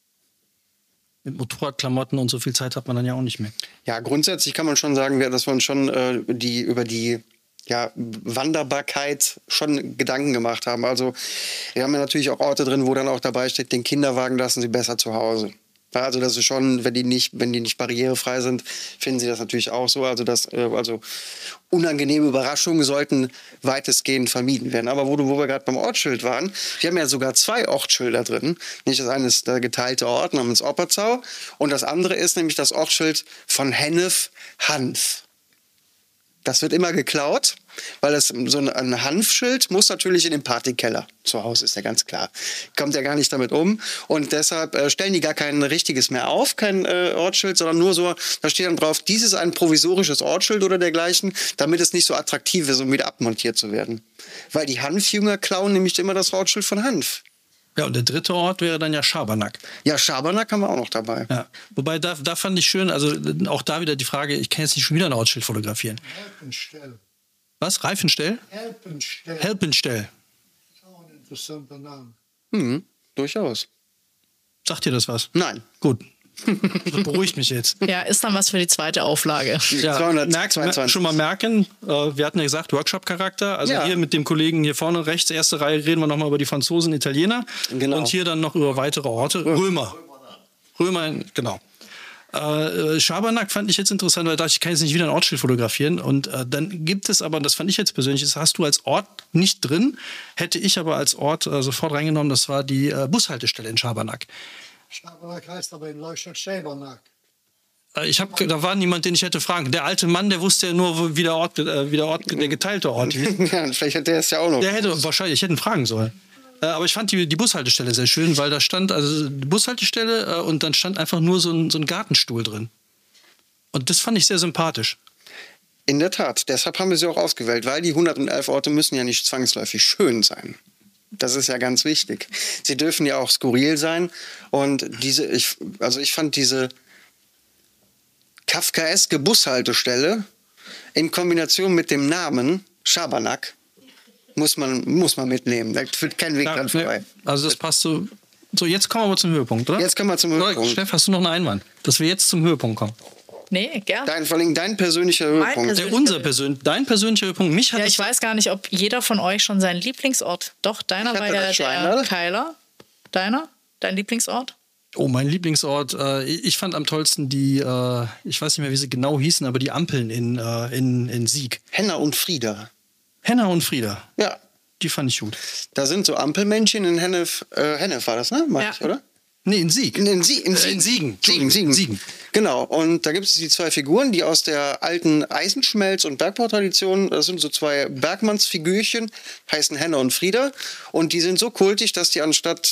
mit Motorradklamotten und so viel Zeit hat man dann ja auch nicht mehr. Ja, grundsätzlich kann man schon sagen, dass wir uns schon äh, die, über die ja, Wanderbarkeit schon Gedanken gemacht haben. Also wir haben ja natürlich auch Orte drin, wo dann auch dabei steht, den Kinderwagen lassen Sie besser zu Hause. Ja, also das ist schon, wenn die nicht, wenn die nicht barrierefrei sind, finden Sie das natürlich auch so. Also das, äh, also unangenehme Überraschungen sollten weitestgehend vermieden werden. Aber wo, du, wo wir gerade beim Ortsschild waren, wir haben ja sogar zwei Ortsschilder drin. Nicht das eine ist der geteilte Ort namens Opperzau und das andere ist nämlich das Ortsschild von Hennef-Hanf. Das wird immer geklaut, weil das, so ein, ein Hanfschild muss natürlich in den Partykeller. Zu Hause ist ja ganz klar. Kommt ja gar nicht damit um. Und deshalb äh, stellen die gar kein richtiges mehr auf, kein äh, Ortsschild, sondern nur so, da steht dann drauf, dies ist ein provisorisches Ortsschild oder dergleichen, damit es nicht so attraktiv ist, um wieder abmontiert zu werden. Weil die Hanfjünger klauen nämlich immer das Ortsschild von Hanf. Ja, und der dritte Ort wäre dann ja Schabernack. Ja, Schabernack haben wir auch noch dabei. Ja. Wobei, da, da fand ich schön, also auch da wieder die Frage, ich kann jetzt nicht schon wieder ein Ortsschild fotografieren. Helpenstell. Was? Reifenstell? Helpenstell. Helpenstell. Das ist auch ein interessanter Name. Mhm, durchaus. Sagt dir das was? Nein. Gut. Das beruhigt mich jetzt. Ja, ist dann was für die zweite Auflage. Ja, zweihundertzweiundzwanzig. merkt, schon mal merken, äh, wir hatten ja gesagt, Workshop-Charakter. Also Ja. hier mit dem Kollegen hier vorne rechts, erste Reihe, reden wir nochmal über die Franzosen, Italiener. Genau. Und hier dann noch über weitere Orte. Römer. Römer, genau. Äh, Schabernack fand ich jetzt interessant, weil ich dachte, ich kann jetzt nicht wieder ein Ortsschild fotografieren. Und äh, dann gibt es aber, das fand ich jetzt persönlich, das hast du als Ort nicht drin, hätte ich aber als Ort äh, sofort reingenommen, das war die äh, Bushaltestelle in Schabernack. Schabernack heißt aber in Neustadt Schäbernack. Äh, Ich hab, da war niemand, den ich hätte fragen. Der alte Mann, der wusste ja nur, wo- wie der Ort, äh, wie der Ort, der geteilte Ort hieß. Ja, vielleicht hat der es ja auch noch. Der hätte wahrscheinlich, ich hätte ihn fragen sollen. Äh, aber ich fand die, die Bushaltestelle sehr schön, weil da stand, also die Bushaltestelle äh, und dann stand einfach nur so ein, so ein Gartenstuhl drin. Und das fand ich sehr sympathisch. In der Tat, deshalb haben wir sie auch ausgewählt, weil die hundertelf Orte müssen ja nicht zwangsläufig schön sein. Das ist ja ganz wichtig. Sie dürfen ja auch skurril sein. Und diese, ich, also ich fand diese kafkaeske Bushaltestelle in Kombination mit dem Namen Schabernack muss man, muss man mitnehmen. Da führt kein Weg Ja, dran vorbei. ne, also das passt so. So, jetzt kommen wir aber zum Höhepunkt, oder? Jetzt kommen wir zum Oder, Höhepunkt. Steff, hast du noch einen Einwand? Dass wir jetzt zum Höhepunkt kommen. Nee, gern. Dein, vor allem dein persönlicher Höhepunkt. persönlicher- Der, unser persön dein persönlicher Höhepunkt. Mich hat Ja, das- ich weiß gar nicht, ob jeder von euch schon seinen Lieblingsort. Doch, deiner Ich war hatte ja das der Schweinl. Keiler. Deiner? Dein Lieblingsort? Oh, mein Lieblingsort. Äh, ich fand am tollsten die, äh, ich weiß nicht mehr, wie sie genau hießen, aber die Ampeln in, äh, in, in Sieg. Henna und Frieda. Henna und Frieda. Ja, Die fand ich gut. da sind so Ampelmännchen in Hennef. Äh, Hennef war das, ne? Mach Ja. ich, oder? Nee, in Sieg. In, in, Sie, in, Äh, Siegen. in Siegen. Siegen, Siegen. Siegen. Genau. Und da gibt es die zwei Figuren, die aus der alten Eisenschmelz- und Bergbautradition, das sind so zwei Bergmannsfigürchen, heißen Henna und Frieda. Und die sind so kultig, dass die anstatt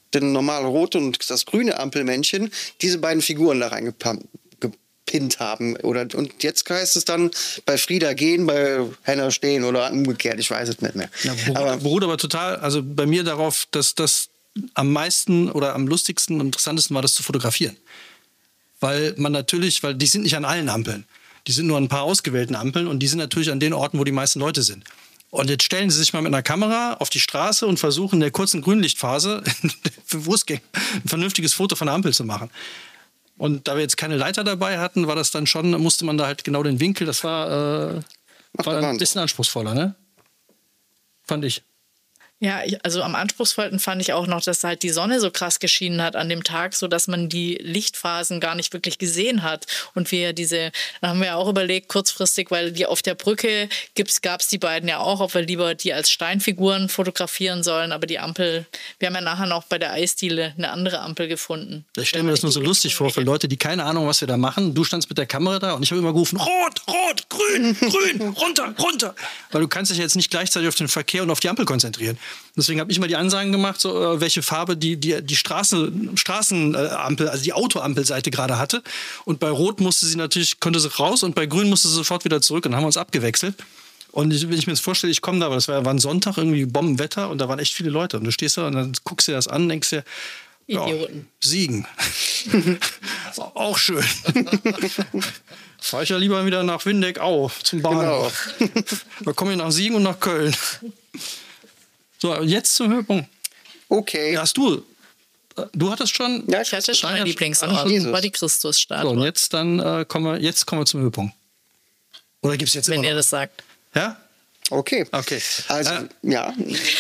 den normale rote und das grüne Ampelmännchen, diese beiden Figuren da reingepinnt haben. Oder, und jetzt heißt es dann bei Frieda gehen, bei Henna stehen oder umgekehrt, ich weiß es nicht mehr. Ja, beruht, aber, beruht aber total, also bei mir darauf, dass das am meisten oder am lustigsten und interessantesten war, das zu fotografieren. Weil man natürlich, weil die sind nicht an allen Ampeln. Die sind nur an ein paar ausgewählten Ampeln und die sind natürlich an den Orten, wo die meisten Leute sind. Und jetzt stellen Sie sich mal mit einer Kamera auf die Straße und versuchen in der kurzen Grünlichtphase für Fußgänger ein vernünftiges Foto von der Ampel zu machen. Und da wir jetzt keine Leiter dabei hatten, war das dann schon, musste man da halt genau den Winkel, das war, äh, war ein bisschen anspruchsvoller, ne? Fand ich. Ja, ich- also am anspruchsvollsten fand ich auch noch, dass halt die Sonne so krass geschienen hat an dem Tag, so dass man die Lichtphasen gar nicht wirklich gesehen hat. Und wir diese, da haben wir ja auch überlegt, kurzfristig, weil die auf der Brücke gab es die beiden ja auch, ob wir lieber die als Steinfiguren fotografieren sollen. Aber die Ampel, wir haben ja nachher noch bei der Eisdiele eine andere Ampel gefunden. Ich stelle mir das nur so lustig vor für Leute, die keine Ahnung, was wir da machen. Du standst mit der Kamera da und ich habe immer gerufen, rot, rot, grün, grün, runter, runter. Weil du kannst dich jetzt nicht gleichzeitig auf den Verkehr und auf die Ampel konzentrieren. Deswegen habe ich mal die Ansagen gemacht, so, äh, welche Farbe die, die, die Straße, Straßenampel, also die Autoampelseite gerade hatte. Und bei Rot musste sie natürlich, konnte sie raus und bei Grün musste sie sofort wieder zurück und dann haben wir uns abgewechselt. Und ich, wenn ich mir jetzt vorstelle, ich komme da, aber das war, war ein Sonntag, irgendwie Bombenwetter und da waren echt viele Leute. Und du stehst da und dann guckst dir das an, denkst dir, ja, Idioten. Siegen. Auch schön. Fahre ich ja lieber wieder nach Windeck auf zum Bahnhof. Da komme ich nach Siegen und nach Köln. So, jetzt zum Höhepunkt. okay. Hast du, du hattest schon. Ja, Ich hatte schon Deiner- einen Lieblingsort, Jesus. war die So, Christusstatue, und jetzt dann äh, kommen wir, jetzt kommen wir zum Höhepunkt. Oder gibt es jetzt wenn immer ihr noch? das sagt. Ja? Okay. Okay. Also, Äh, ja.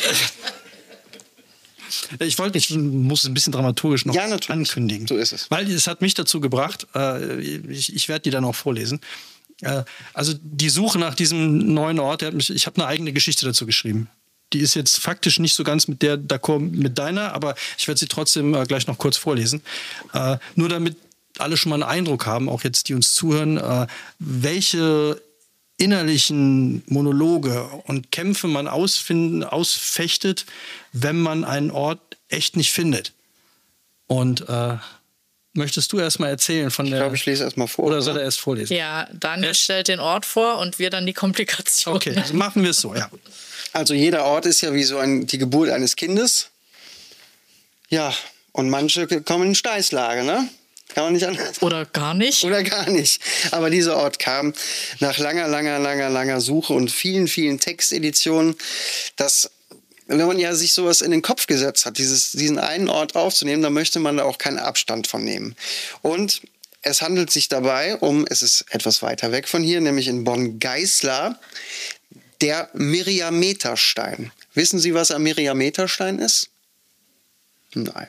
Ich wollte, ich muss es ein bisschen dramaturgisch noch Ja, natürlich. ankündigen. So ist es. Weil es hat mich dazu gebracht, äh, ich, ich werde die dann auch vorlesen. Äh, also die Suche nach diesem neuen Ort, der hat mich, ich habe eine eigene Geschichte dazu geschrieben. Die ist jetzt faktisch nicht so ganz mit der d'accord mit deiner, aber ich werde sie trotzdem äh, gleich noch kurz vorlesen. Äh, nur damit alle schon mal einen Eindruck haben, auch jetzt die uns zuhören, äh, welche innerlichen Monologe und Kämpfe man ausfinden, ausfechtet, wenn man einen Ort echt nicht findet. Und äh, möchtest du erst mal erzählen von Ich der... glaube, ich lese erst mal vor. oder soll er erst vorlesen? Ja, Daniel Ja. stellt den Ort vor und wir dann die Komplikationen. Okay, also machen wir es so, ja. Also jeder Ort ist ja wie so ein, die Geburt eines Kindes. Ja, und manche kommen in Steißlage, ne? Kann man nicht anders. Oder gar nicht. Oder gar nicht. Aber dieser Ort kam nach langer, langer, langer, langer Suche und vielen, vielen Texteditionen, dass, wenn man ja sich sowas in den Kopf gesetzt hat, dieses, diesen einen Ort aufzunehmen, dann möchte man da auch keinen Abstand von nehmen. Und es handelt sich dabei um, es ist etwas weiter weg von hier, nämlich in Bonn-Geislar, der Miriameterstein. Wissen Sie, was ein Miriameterstein ist? Nein.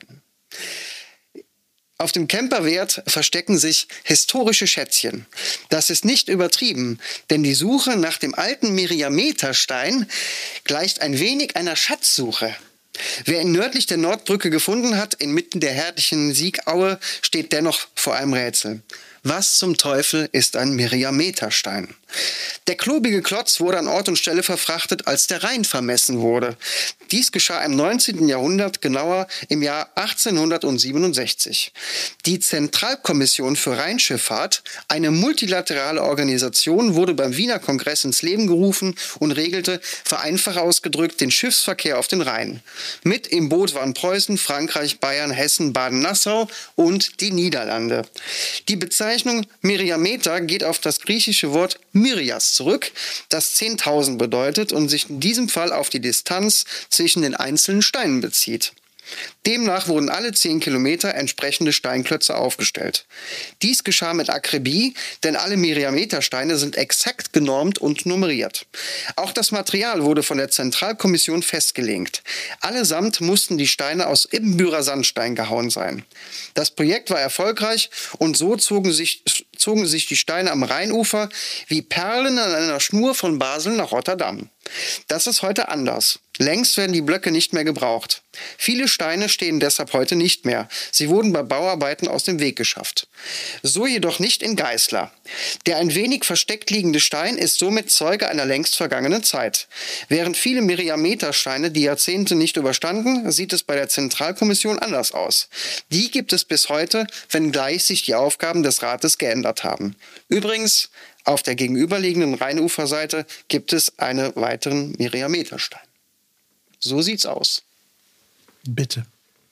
Auf dem Camperwert verstecken sich historische Schätzchen. Das ist nicht übertrieben, denn die Suche nach dem alten Miriameterstein gleicht ein wenig einer Schatzsuche. Wer ihn nördlich der Nordbrücke gefunden hat, inmitten der herrlichen Siegaue, steht dennoch vor einem Rätsel. Was zum Teufel ist ein Miriameterstein? Der klobige Klotz wurde an Ort und Stelle verfrachtet, als der Rhein vermessen wurde. Dies geschah im neunzehnten Jahrhundert, genauer im Jahr achtzehnhundertsiebenundsechzig. Die Zentralkommission für Rheinschifffahrt, eine multilaterale Organisation, wurde beim Wiener Kongress ins Leben gerufen und regelte, vereinfacht ausgedrückt, den Schiffsverkehr auf den Rhein. Mit im Boot waren Preußen, Frankreich, Bayern, Hessen, Baden-Nassau und die Niederlande. Die Bezeichnung Miriameter geht auf das griechische Wort Myrias zurück, das zehntausend bedeutet und sich in diesem Fall auf die Distanz zwischen den einzelnen Steinen bezieht. Demnach wurden alle zehn Kilometer entsprechende Steinklötze aufgestellt. Dies geschah mit Akribie, denn alle Miriametersteine sind exakt genormt und nummeriert. Auch das Material wurde von der Zentralkommission festgelegt. Allesamt mussten die Steine aus Ibbenbürer Sandstein gehauen sein. Das Projekt war erfolgreich und so zogen sich, zogen sich die Steine am Rheinufer wie Perlen an einer Schnur von Basel nach Rotterdam. Das ist heute anders. Längst werden die Blöcke nicht mehr gebraucht. Viele Steine stehen deshalb heute nicht mehr. Sie wurden bei Bauarbeiten aus dem Weg geschafft. So jedoch nicht in Geißler. Der ein wenig versteckt liegende Stein ist somit Zeuge einer längst vergangenen Zeit. Während viele Meriametersteine die Jahrzehnte nicht überstanden, sieht es bei der Zentralkommission anders aus. Die gibt es bis heute, wenngleich sich die Aufgaben des Rates geändert haben. Übrigens, auf der gegenüberliegenden Rheinuferseite gibt es einen weiteren Meriameterstein. So sieht's aus. Bitte.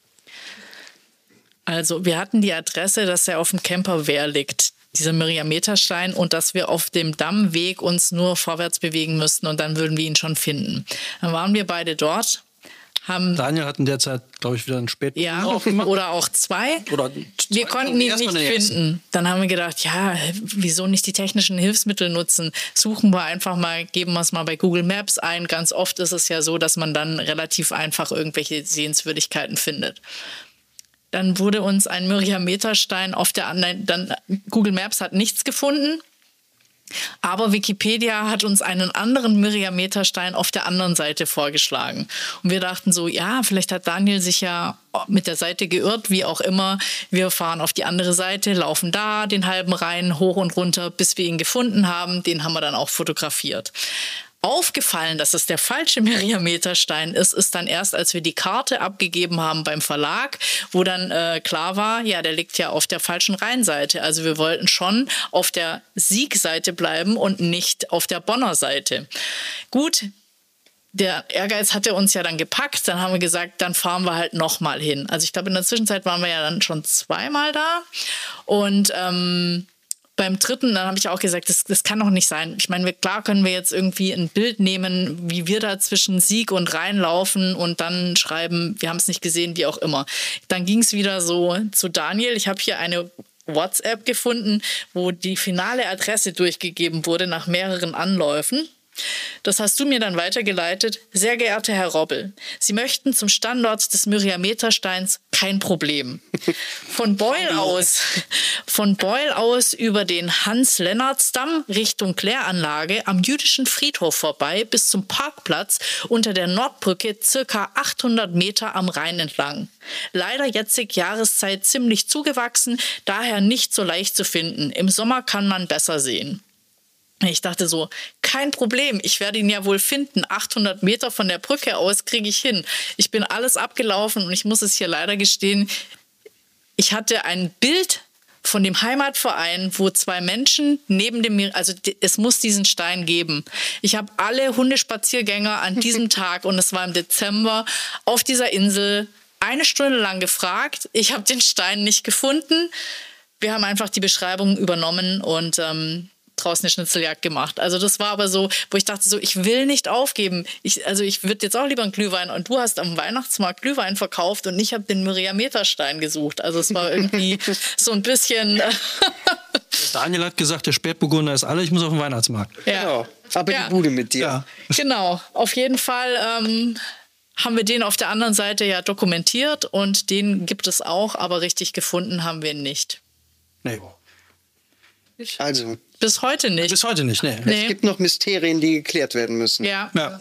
Also wir hatten die Adresse, dass er auf dem Camperwehr liegt, dieser Meriameterstein, und dass wir auf dem Dammweg uns nur vorwärts bewegen müssten und dann würden wir ihn schon finden. Dann waren wir beide dort. Haben, Daniel hat in der Zeit, glaube ich, wieder einen späten ja, aufgemacht. oder auch zwei. Oder wir zwei, konnten ihn nicht finden. Dann haben wir gedacht, ja, wieso nicht die technischen Hilfsmittel nutzen? Suchen wir einfach mal, geben wir es mal bei Google Maps ein. Ganz oft ist es ja so, dass man dann relativ einfach irgendwelche Sehenswürdigkeiten findet. Dann wurde uns ein Meriameterstein auf der anderen, dann Google Maps hat nichts gefunden. Aber Wikipedia hat uns einen anderen Meriameterstein auf der anderen Seite vorgeschlagen. Und wir dachten so, ja, vielleicht hat Daniel sich ja mit der Seite geirrt, wie auch immer. Wir fahren auf die andere Seite, laufen da den halben Rhein hoch und runter, bis wir ihn gefunden haben. Den haben wir dann auch fotografiert. Aufgefallen, dass es der falsche Meriameterstein ist, ist dann erst, als wir die Karte abgegeben haben beim Verlag, wo dann äh, klar war, ja, der liegt ja auf der falschen Rheinseite. Also wir wollten schon auf der Siegseite bleiben und nicht auf der Bonner Seite. Gut, der Ehrgeiz hatte uns ja dann gepackt. Dann haben wir gesagt, dann fahren wir halt nochmal hin. Also ich glaube, in der Zwischenzeit waren wir ja dann schon zweimal da. Und ähm, beim dritten, dann habe ich auch gesagt, das, das kann doch nicht sein. Ich meine, klar können wir jetzt irgendwie ein Bild nehmen, wie wir da zwischen Sieg und Rhein laufen und dann schreiben, wir haben es nicht gesehen, wie auch immer. Dann ging es wieder so zu Daniel. Ich habe hier eine WhatsApp gefunden, wo die finale Adresse durchgegeben wurde nach mehreren Anläufen. Das hast du mir dann weitergeleitet. Sehr geehrter Herr Robbel, Sie möchten zum Standort des Meriametersteins, kein Problem. Von Beul aus, von Beul aus über den Hans-Lennarts-Damm Richtung Kläranlage am jüdischen Friedhof vorbei bis zum Parkplatz unter der Nordbrücke circa achthundert Meter am Rhein entlang. Leider jetzig Jahreszeit ziemlich zugewachsen, daher nicht so leicht zu finden. Im Sommer kann man besser sehen. Ich dachte so, kein Problem, ich werde ihn ja wohl finden. achthundert Meter von der Brücke aus kriege ich hin. Ich bin alles abgelaufen und ich muss es hier leider gestehen, ich hatte ein Bild von dem Heimatverein, wo zwei Menschen neben dem, also es muss diesen Stein geben. Ich habe alle Hundespaziergänger an diesem Tag, und es war im Dezember, auf dieser Insel eine Stunde lang gefragt. Ich habe den Stein nicht gefunden. Wir haben einfach die Beschreibung übernommen und ähm, draußen eine Schnitzeljagd gemacht. Also das war aber so, wo ich dachte so, ich will nicht aufgeben. Ich, also ich würde jetzt auch lieber einen Glühwein, und du hast am Weihnachtsmarkt Glühwein verkauft und ich habe den Meriameterstein gesucht. Also es war irgendwie so ein bisschen... Daniel hat gesagt, der Spätburgunder ist alle, ich muss auf den Weihnachtsmarkt. Ja. Genau. Aber Ja. die Bude mit dir. Ja. Genau, auf jeden Fall ähm, haben wir den auf der anderen Seite ja dokumentiert und den gibt es auch, aber richtig gefunden haben wir ihn nicht. Nee. Also, Bis heute nicht. Bis heute nicht, nee. Nee. es gibt noch Mysterien, die geklärt werden müssen. Ja, Ja.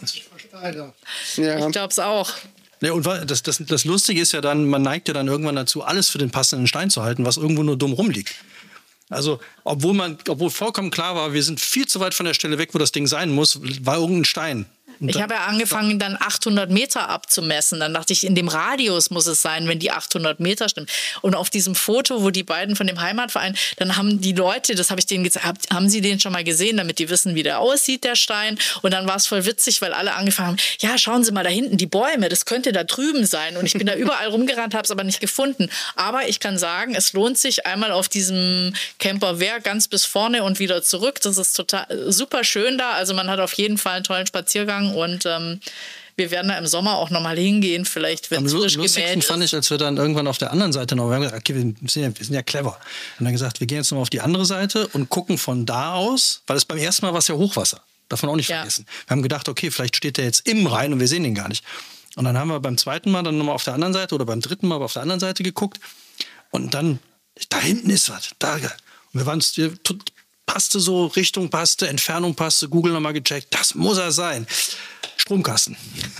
Ja. ich glaube es auch. Ja, und wa- das, das, das Lustige ist ja dann, man neigt ja dann irgendwann dazu, alles für den passenden Stein zu halten, was irgendwo nur dumm rumliegt. Also, obwohl man, obwohl vollkommen klar war, wir sind viel zu weit von der Stelle weg, wo das Ding sein muss, war irgendein Stein. Und Ich da- habe ja angefangen, dann achthundert Meter abzumessen. Dann dachte ich, in dem Radius muss es sein, wenn die achthundert Meter stimmen. Und auf diesem Foto, wo die beiden von dem Heimatverein, dann haben die Leute, das habe ich denen gesagt, haben sie den schon mal gesehen, damit die wissen, wie der aussieht, der Stein. Und dann war es voll witzig, weil alle angefangen haben, ja, schauen Sie mal da hinten, die Bäume, das könnte da drüben sein. Und ich bin da überall rumgerannt, habe es aber nicht gefunden. Aber ich kann sagen, es lohnt sich einmal auf diesem Camperwehr ganz bis vorne und wieder zurück. Das ist total super schön da. Also man hat auf jeden Fall einen tollen Spaziergang. Und ähm, wir werden da im Sommer auch nochmal hingehen, vielleicht, wenn Am es lu- frisch lustigsten gemäht fand ist. ich, als wir dann irgendwann auf der anderen Seite noch, wir haben gesagt, okay, wir sind ja, wir sind ja clever. Und dann gesagt, wir gehen jetzt noch mal auf die andere Seite und gucken von da aus, weil es beim ersten Mal war es ja Hochwasser. Davon auch nicht Ja. vergessen. Wir haben gedacht, okay, vielleicht steht der jetzt im Rhein und wir sehen ihn gar nicht. Und dann haben wir beim zweiten Mal dann nochmal auf der anderen Seite oder beim dritten Mal auf der anderen Seite geguckt. Und dann, da hinten ist was. Da. Und wir waren uns wir- tot- passte so, Richtung passte, Entfernung passte, Google nochmal gecheckt, das muss er sein. Stromkasten.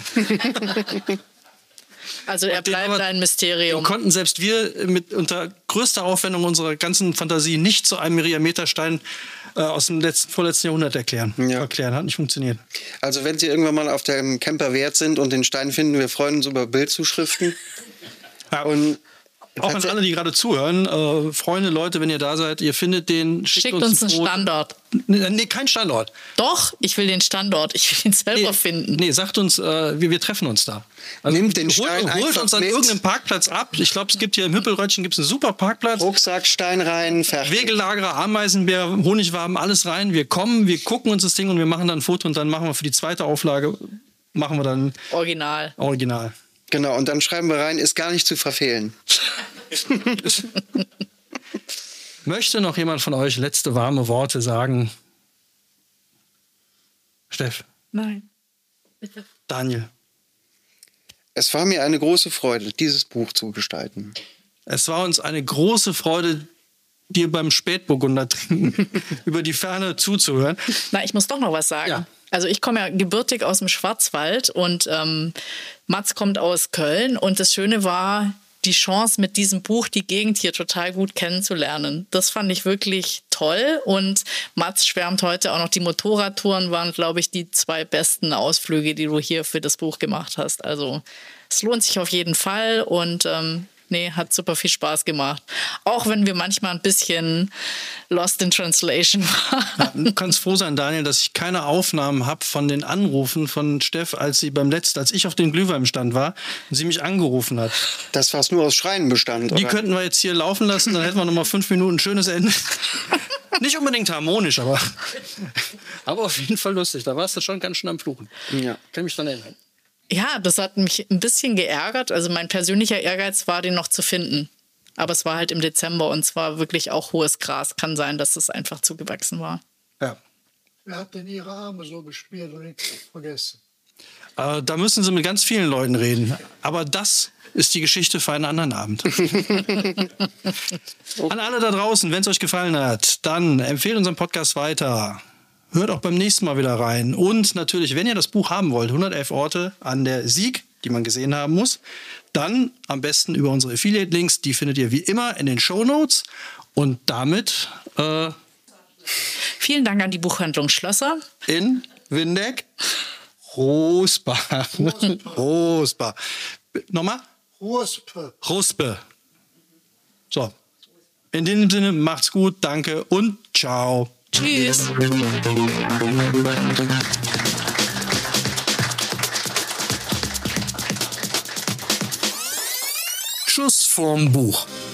Also er bleibt ein Mysterium. Den konnten selbst wir mit unter größter Aufwendung unserer ganzen Fantasie nicht zu einem Meriameterstein äh, aus dem letzten, vorletzten Jahrhundert erklären. Ja. erklären. Hat nicht funktioniert. Also wenn Sie irgendwann mal auf dem Camper wert sind und den Stein finden, wir freuen uns über Bildzuschriften. Ja. Und Auch an alle, die gerade zuhören, äh, Freunde, Leute, wenn ihr da seid, ihr findet den, schickt, Schickt uns, uns ein einen Foto. Standort. Nee, nee, kein Standort. Doch, ich will den Standort. Ich will ihn selber Nee, finden. nee, sagt uns, äh, wir, wir treffen uns da. Also, Nehmt den Stein holt, holt einfach uns an mit. irgendeinem Parkplatz ab. Ich glaube, es gibt hier im Hüppelröttchen gibt's einen super Parkplatz. Rucksack, Stein rein, fertig. Wegellagerer, Ameisenbär, Honigwaben, alles rein. Wir kommen, wir gucken uns das Ding und wir machen dann ein Foto und dann machen wir für die zweite Auflage, machen wir dann Original. Original. Genau, und dann schreiben wir rein, ist gar nicht zu verfehlen. Möchte noch jemand von euch letzte warme Worte sagen? Steff, Nein. Bitte. Daniel. Es war mir eine große Freude, dieses Buch zu gestalten. Es war uns eine große Freude, dir beim Spätburgunder trinken über die Ferne zuzuhören. Na, ich muss doch noch was sagen. Ja. Also ich komme ja gebürtig aus dem Schwarzwald und ähm, Mats kommt aus Köln und das Schöne war, die Chance mit diesem Buch die Gegend hier total gut kennenzulernen. Das fand ich wirklich toll und Mats schwärmt heute auch noch, die Motorradtouren waren, glaube ich, die zwei besten Ausflüge, die du hier für das Buch gemacht hast. Also es lohnt sich auf jeden Fall und ähm, nee, hat super viel Spaß gemacht. Auch wenn wir manchmal ein bisschen lost in translation waren. Du kannst froh sein, Daniel, dass ich keine Aufnahmen habe von den Anrufen von Steff, als sie beim letzten, als ich auf dem Glühweinstand war und sie mich angerufen hat. Das fast nur aus Schreien bestand, Die oder? könnten wir jetzt hier laufen lassen, dann hätten wir noch mal fünf Minuten ein schönes Ende. Nicht unbedingt harmonisch, aber, aber auf jeden Fall lustig. Da warst du schon ganz schön am Fluchen. Ja. Kann mich dran erinnern. Ja, das hat mich ein bisschen geärgert. Also mein persönlicher Ehrgeiz war, den noch zu finden. Aber es war halt im Dezember und es war wirklich auch hohes Gras. Kann sein, dass es einfach zugewachsen war. Ja. Wer hat denn Ihre Arme so beschmiert und nicht vergessen? Äh, da müssen Sie mit ganz vielen Leuten reden. Aber das ist die Geschichte für einen anderen Abend. An alle da draußen, wenn es euch gefallen hat, dann empfehlt unseren Podcast weiter. Hört auch beim nächsten Mal wieder rein. Und natürlich, wenn ihr das Buch haben wollt, hundertelf Orte an der Sieg, die man gesehen haben muss, dann am besten über unsere Affiliate-Links. Die findet ihr wie immer in den Shownotes. Und damit äh, Vielen Dank an die Buchhandlung Schlösser. in Windeck, Rosbach. Rosbach. Nochmal? Ruspe. Ruspe. So. In dem Sinne, macht's gut, danke und ciao. Tschüss. Schuss vorm Buch.